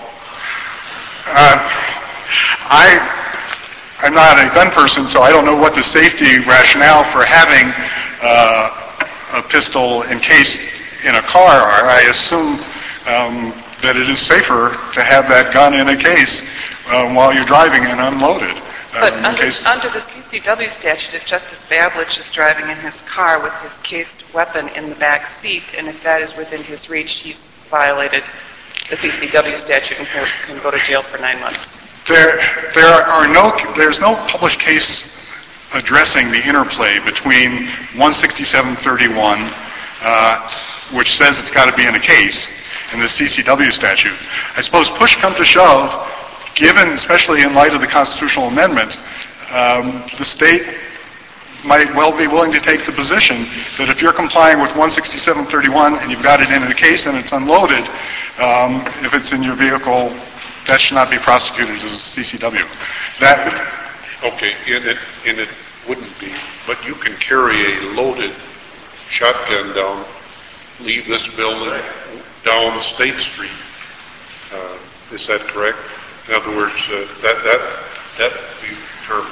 Uh, I, I'm not a gun person, so I don't know what the safety rationale for having uh, a pistol encased in a car are. I assume um, that it is safer to have that gun in a case uh, while you're driving and unloaded. But um, under, case... under the C C W statute, if Justice Babbage is driving in his car with his cased weapon in the back seat, and if that is within his reach, he's violated the C C W statute and can go to jail for nine months. There, there are no, there's no published case addressing the interplay between one sixty-seven thirty-one, uh, which says it's got to be in a case, and the C C W statute. I suppose push come to shove, given, especially in light of the constitutional amendment, um, the state might well be willing to take the position that if you're complying with one sixty-seven thirty-one and you've got it in a case and it's unloaded, um, if it's in your vehicle, that should not be prosecuted as a C C W. That okay, and it and it wouldn't be, but you can carry a loaded shotgun down, leave this building down State Street. Uh, is that correct? In other words, uh, that that that would be termed.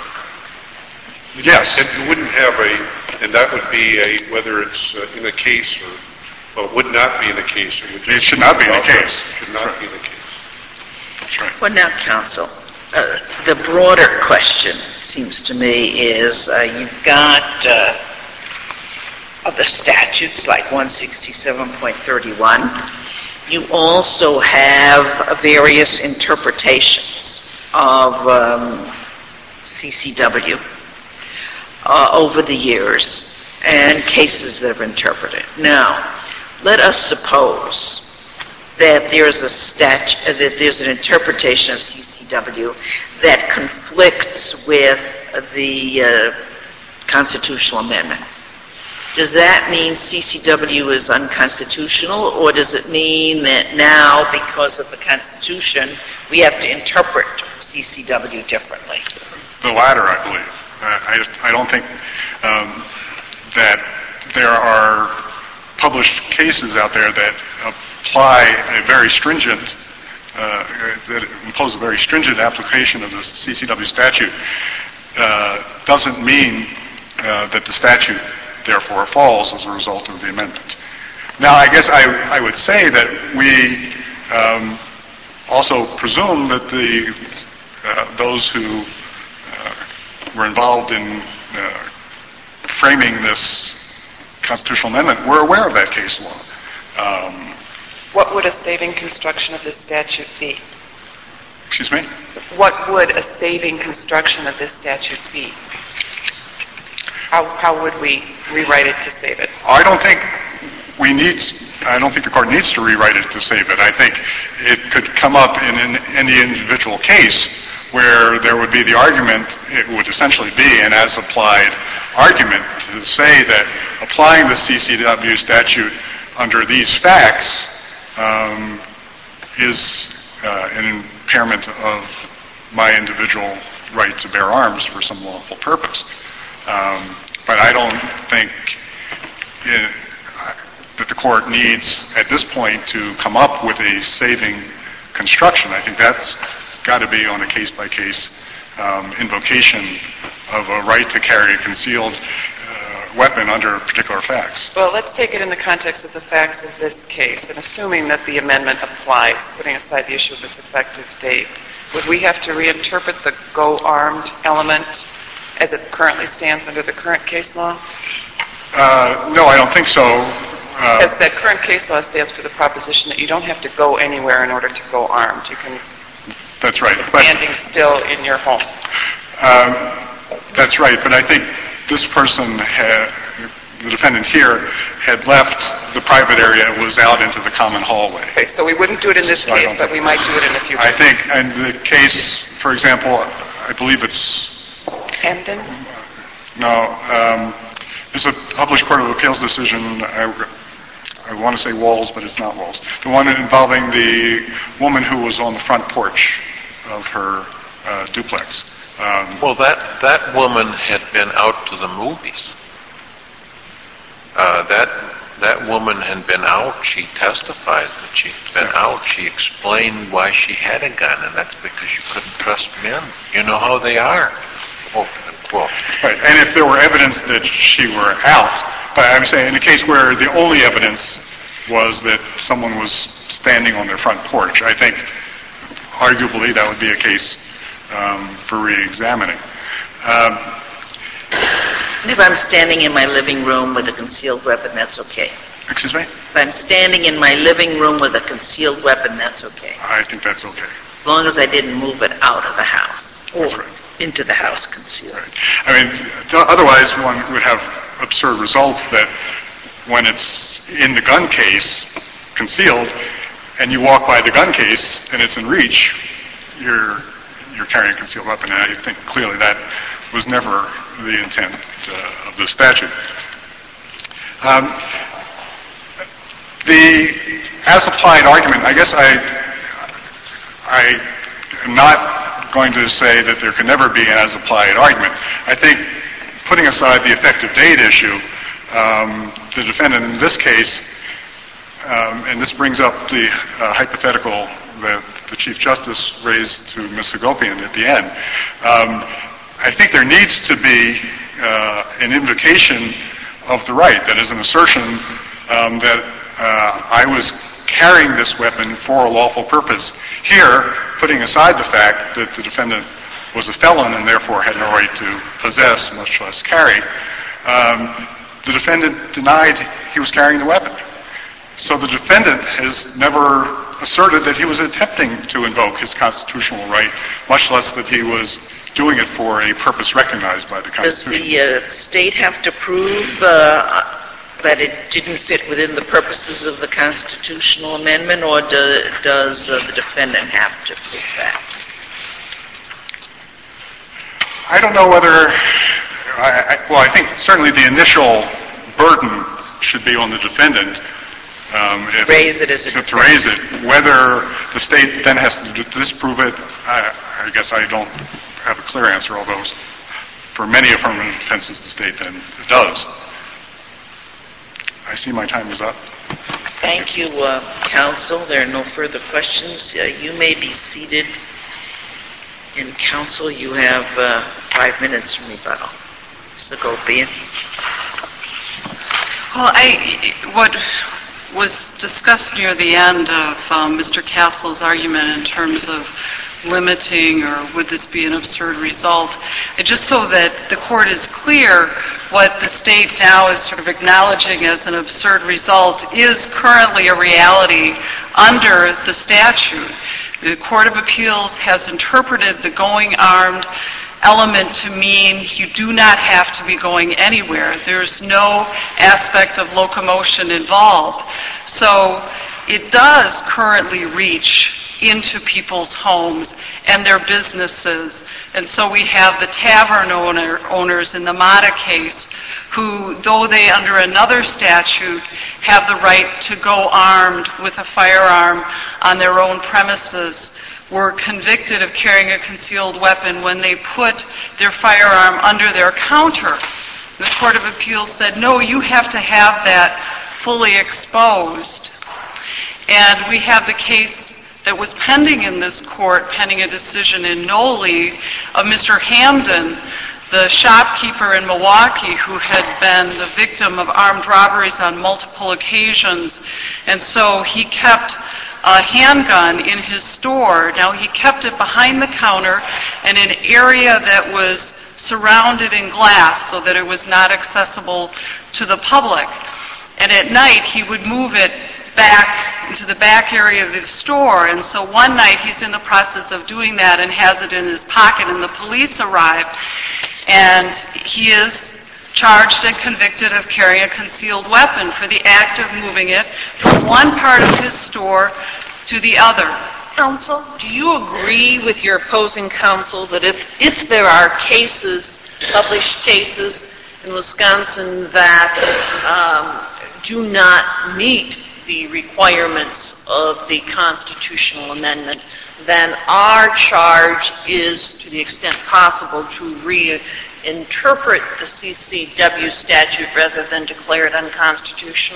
Yes. And you wouldn't have a, and that would be a, whether it's uh, in a case or, well, it would not be in a case. It, would it should not be in a case. It should not right. be in a case. That's right. Well, now, counsel, uh, the broader question, seems to me, is uh, you've got uh, other statutes like one sixty-seven thirty-one. You also have various interpretations of um, C C W uh, over the years and cases that have interpreted. Now, let us suppose that there's a stat- that there's an interpretation of C C W that conflicts with the uh, constitutional amendment. Does that mean C C W is unconstitutional, or does it mean that now, because of the Constitution, we have to interpret C C W differently? The latter, I believe. I, I don't think um, that there are published cases out there that apply a very stringent, uh, that impose a very stringent application of the C C W statute. Uh, doesn't mean uh, that the statute therefore falls as a result of the amendment. Now, I guess I, I would say that we um, also presume that the uh, those who uh, were involved in uh, framing this constitutional amendment were aware of that case law. Um, What would a saving construction of this statute be? excuse me? What would a saving construction of this statute be? How, how would we rewrite it to save it? I don't think we need, I don't think the court needs to rewrite it to save it. I think it could come up in, in any individual case where there would be the argument, it would essentially be an as-applied argument to say that applying the C C W statute under these facts um, is uh, an impairment of my individual right to bear arms for some lawful purpose. Um, but I don't think it, that the court needs, at this point, to come up with a saving construction. I think that's got to be on a case-by-case um, invocation of a right to carry a concealed uh, weapon under particular facts. Well, let's take it in the context of the facts of this case, and assuming that the amendment applies, putting aside the issue of its effective date, would we have to reinterpret the go armed element as it currently stands under the current case law? Uh, no, I don't think so. Uh, Because that current case law stands for the proposition that you don't have to go anywhere in order to go armed. You can that's right. be But, standing still in your home. um, that's right, but I think this person, had, the defendant here, had left the private area and was out into the common hallway. Okay, so we wouldn't do it in this I case, don't but we might do it in a few I cases. think, and the case, for example, I believe it's, Camden? no, um, there's a published Court of Appeals decision, I, I want to say Walls, but it's not Walls. The one involving the woman who was on the front porch of her uh, duplex. Um, Well, that, that woman had been out to the movies. Uh, that, that woman had been out. She testified that she'd been out. She explained why she had a gun, and that's because you couldn't trust men. You know how they are. Quote, unquote. Right, and if there were evidence that she were out, but I'm saying in a case where the only evidence was that someone was standing on their front porch, I think arguably that would be a case um, for re-examining. Um, If I'm standing in my living room with a concealed weapon, that's okay. excuse me? If I'm standing in my living room with a concealed weapon, that's okay. I think that's okay. As long as I didn't move it out of the house That's or right. into the house concealed. Right. I mean, th- otherwise one would have absurd results that when it's in the gun case, concealed, and you walk by the gun case and it's in reach, you're you're carrying a concealed weapon. And I think clearly that was never the intent uh, of the statute. Um, the as-applied argument, I guess I I am not going to say that there can never be an as-applied argument. I think putting aside the effective date issue, um, the defendant in this case, um, and this brings up the uh, hypothetical that the Chief Justice raised to Miz Hagopian at the end, um, I think there needs to be uh, an invocation of the right, that is an assertion um, that uh, I was carrying this weapon for a lawful purpose. Here, putting aside the fact that the defendant was a felon and therefore had no right to possess, much less carry, um, the defendant denied he was carrying the weapon. So the defendant has never asserted that he was attempting to invoke his constitutional right, much less that he was doing it for a purpose recognized by the Does Constitution. the uh, state have to prove uh, that it didn't fit within the purposes of the constitutional amendment, or do, does uh, the defendant have to prove that? I don't know whether, I, I, well, I think certainly the initial burden should be on the defendant. Um, if, Raise it as a to, to raise it. Whether the state then has to disprove it, I, I guess I don't have a clear answer, although for many affirmative defenses the state then does. I see my time is up. Thank you, uh, counsel. There are no further questions. Uh, you may be seated. In counsel, you have uh, five minutes from rebuttal. Mister Hagopian. Well, I, what was discussed near the end of um, Mister Castle's argument in terms of limiting or would this be an absurd result, and just so that the court is clear, what the state now is sort of acknowledging as an absurd result is currently a reality under the statute. The Court of Appeals has interpreted the going armed element to mean you do not have to be going anywhere. There's no aspect of locomotion involved. So it does currently reach into people's homes and their businesses. And so we have the tavern owner, owners in the Mata case who, though they under another statute have the right to go armed with a firearm on their own premises, were convicted of carrying a concealed weapon when they put their firearm under their counter. The Court of Appeals said, no, you have to have that fully exposed. And we have the case that was pending in this court, pending a decision in Noli, of Mister Hamden, the shopkeeper in Milwaukee who had been the victim of armed robberies on multiple occasions. And so he kept a handgun in his store. Now, he kept it behind the counter in an area that was surrounded in glass so that it was not accessible to the public. And at night, he would move it back into the back area of the store. And so one night, he's in the process of doing that and has it in his pocket, and the police arrive. And he is charged and convicted of carrying a concealed weapon for the act of moving it from one part of his store to the other. Counsel, do you agree with your opposing counsel that if, if there are cases, published cases in Wisconsin that um, do not meet the requirements of the constitutional amendment, then our charge is, to the extent possible, to reinterpret the C C W statute rather than declare it unconstitutional?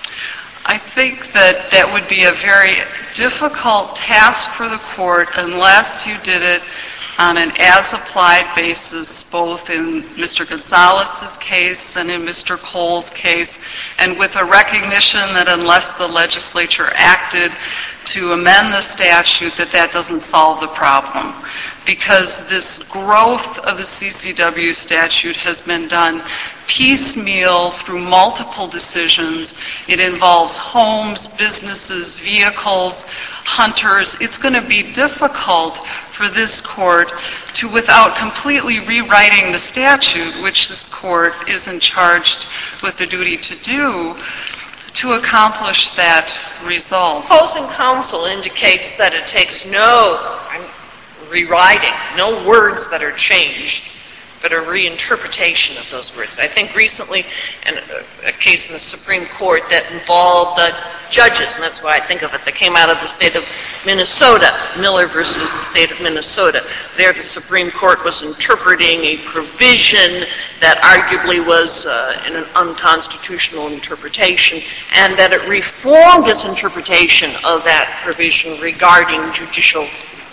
I think that that would be a very difficult task for the court unless you did it on an as-applied basis, both in Mister Gonzalez's case and in Mister Cole's case, and with a recognition that unless the legislature acted to amend the statute, that that doesn't solve the problem. Because this growth of the C C W statute has been done piecemeal through multiple decisions. It involves homes, businesses, vehicles, hunters. It's going to be difficult for this court to, without completely rewriting the statute, which this court isn't charged with the duty to do, to accomplish that result. Opposing counsel indicates that it takes no rewriting, no words that are changed, but a reinterpretation of those words. I think recently, in a, a case in the Supreme Court that involved uh, judges, and that's why I think of it, that came out of the state of Minnesota, Miller versus the state of Minnesota. There the Supreme Court was interpreting a provision that arguably was uh, in an unconstitutional interpretation, and that it reformed its interpretation of that provision regarding judicial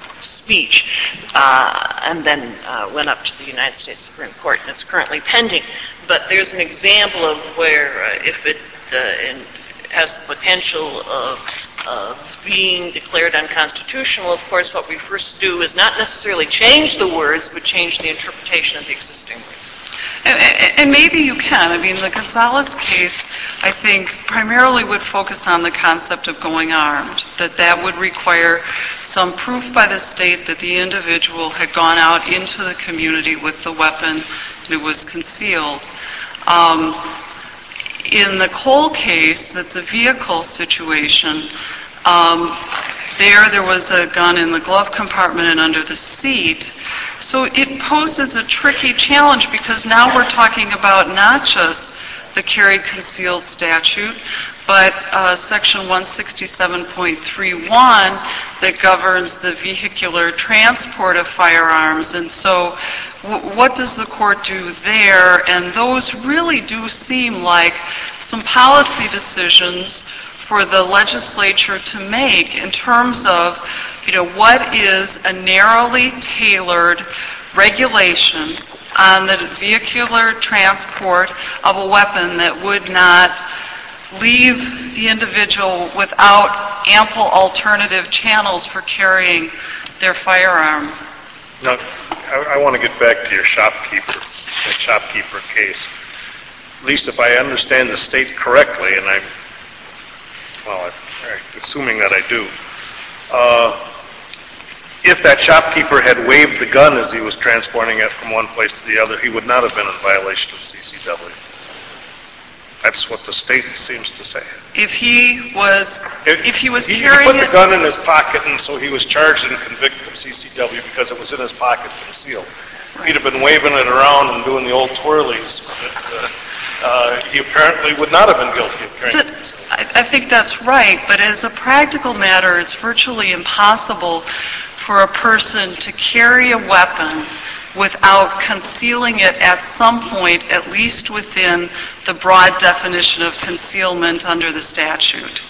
speech, uh, and then uh, went up to the United States Supreme Court, and it's currently pending. But there's an example of where, uh, if it uh, in, has the potential of uh, being declared unconstitutional, of course, what we first do is not necessarily change the words, but change the interpretation of the existing words. And, and maybe you can. I mean, the Gonzalez case, I think, primarily would focus on the concept of going armed, that that would require some proof by the state that the individual had gone out into the community with the weapon and it was concealed. Um, in the Cole case, that's a vehicle situation, um, there, there was a gun in the glove compartment and under the seat. So it poses a tricky challenge because now we're talking about not just the carried concealed statute, but uh, Section one sixty-seven point three one that governs the vehicular transport of firearms. And so w- what does the court do there? And those really do seem like some policy decisions for the legislature to make in terms of, you know, what is a narrowly tailored regulation on the vehicular transport of a weapon that would not leave the individual without ample alternative channels for carrying their firearm. Now, I, I want to get back to your shopkeeper, that shopkeeper case. At least if I understand the state correctly, and I'm, well, I'm assuming that I do, uh, if that shopkeeper had waved the gun as he was transporting it from one place to the other, he would not have been in violation of C C W. That's what the state seems to say. If he was, if, if he was he, carrying he put it, the gun in his pocket, and so he was charged and convicted of C C W because it was in his pocket concealed. If he'd have been waving it around and doing the old twirlies with it, uh, uh, he apparently would not have been guilty of carrying it concealed. I, I think that's right, but as a practical matter, it's virtually impossible for a person to carry a weapon without concealing it at some point, at least within the broad definition of concealment under the statute.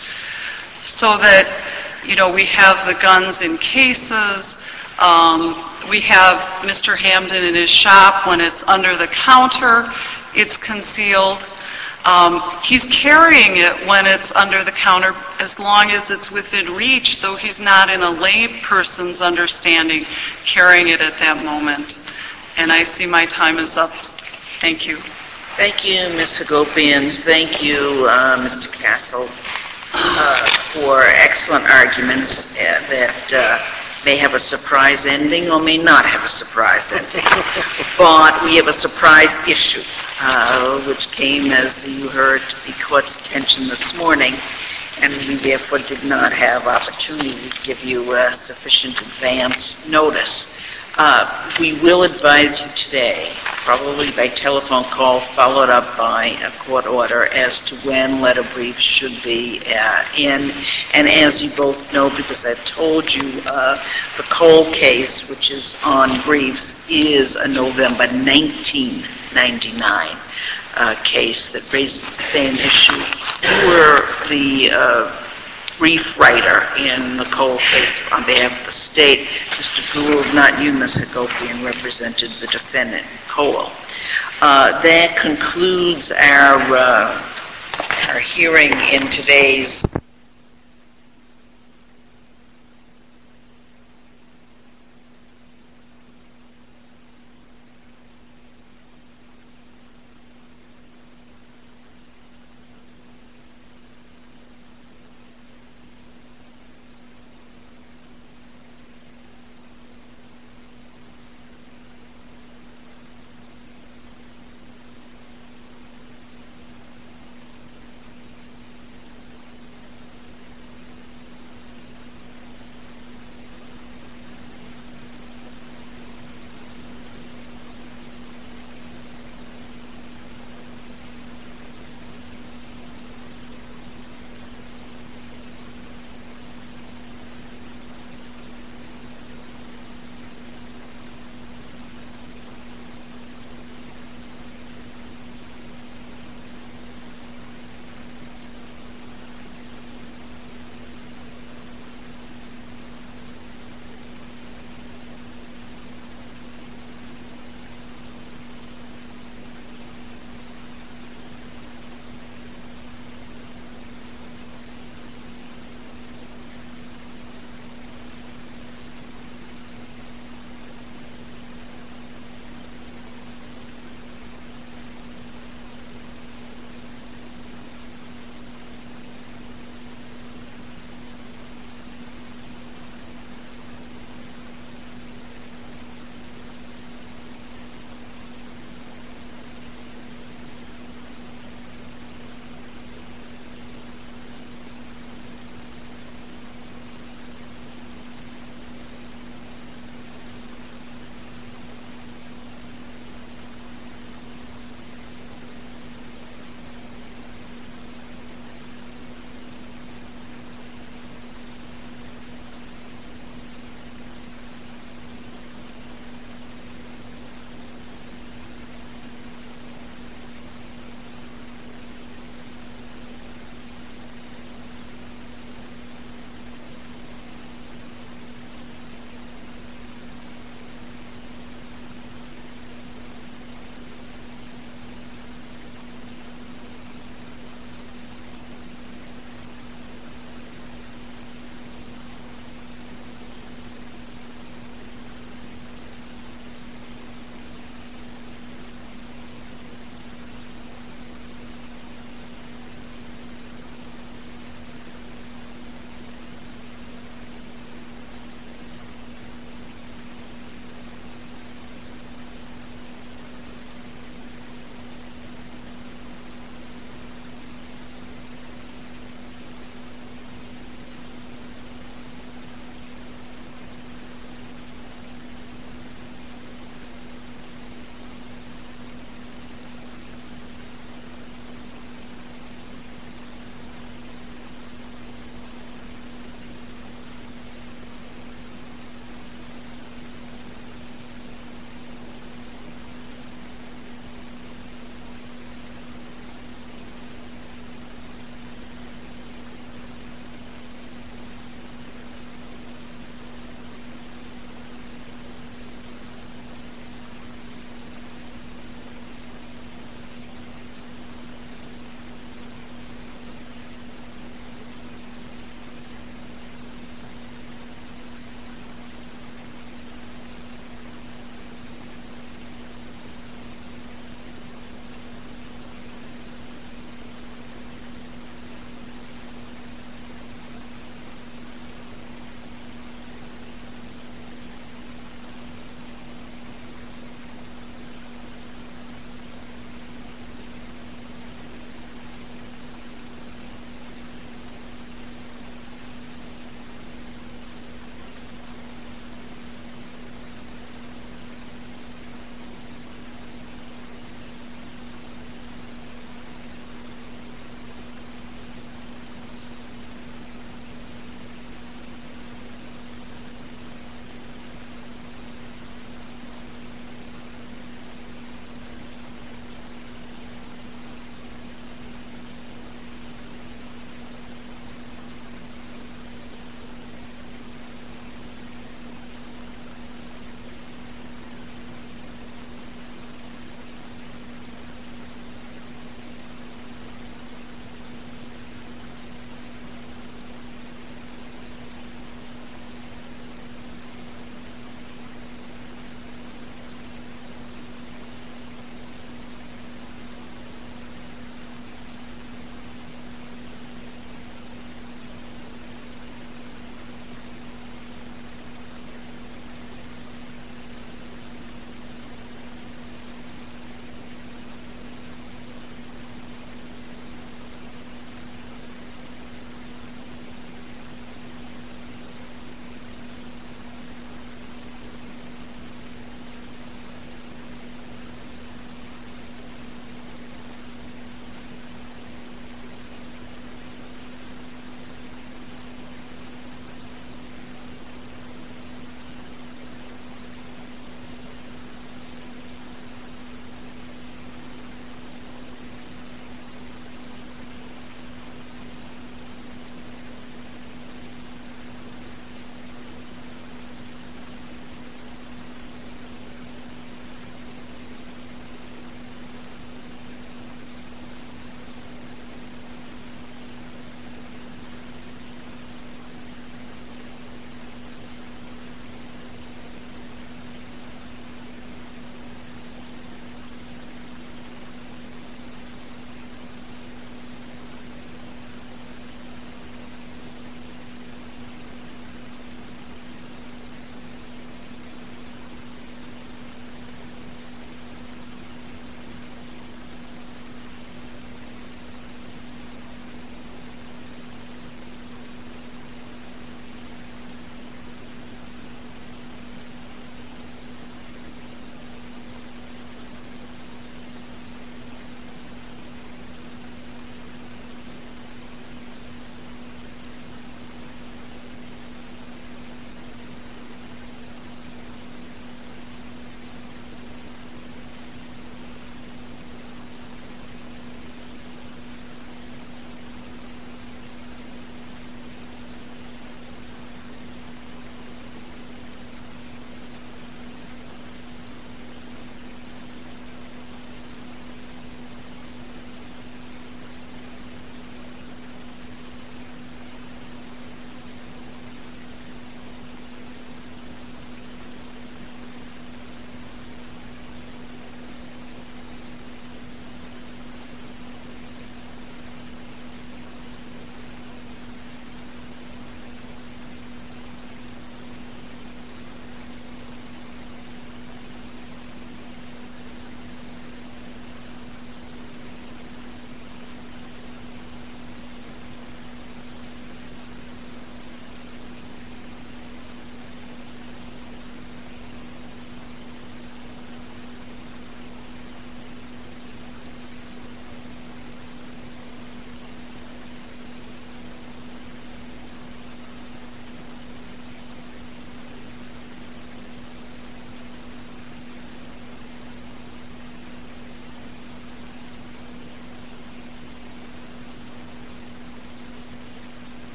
So that, you know, we have the guns in cases, um, we have Mister Hamden in his shop when it's under the counter, it's concealed. Um, he's carrying it when it's under the counter as long as it's within reach, though he's not in a lay person's understanding carrying it at that moment. And I see my time is up. Thank you. Thank you, Miz Hagopian. Thank you, uh, Mister Castle, uh, for excellent arguments uh, that uh, may have a surprise ending or may not have a surprise ending. But we have a surprise issue, uh, which came, as you heard, to the court's attention this morning, and we therefore did not have opportunity to give you uh, sufficient advance notice. Uh, we will advise you today, probably by telephone call, followed up by a court order, as to when letter briefs should be uh, in. And as you both know, because I've told you, uh, the Cole case, which is on briefs, is a November nineteen ninety-nine uh, case that raises the same issue. You were the uh, brief writer in the Cole case on behalf of the state. Mister Gould, not you, Miz Hagopian, represented the defendant, Cole. Uh, that concludes our, uh, our hearing in today's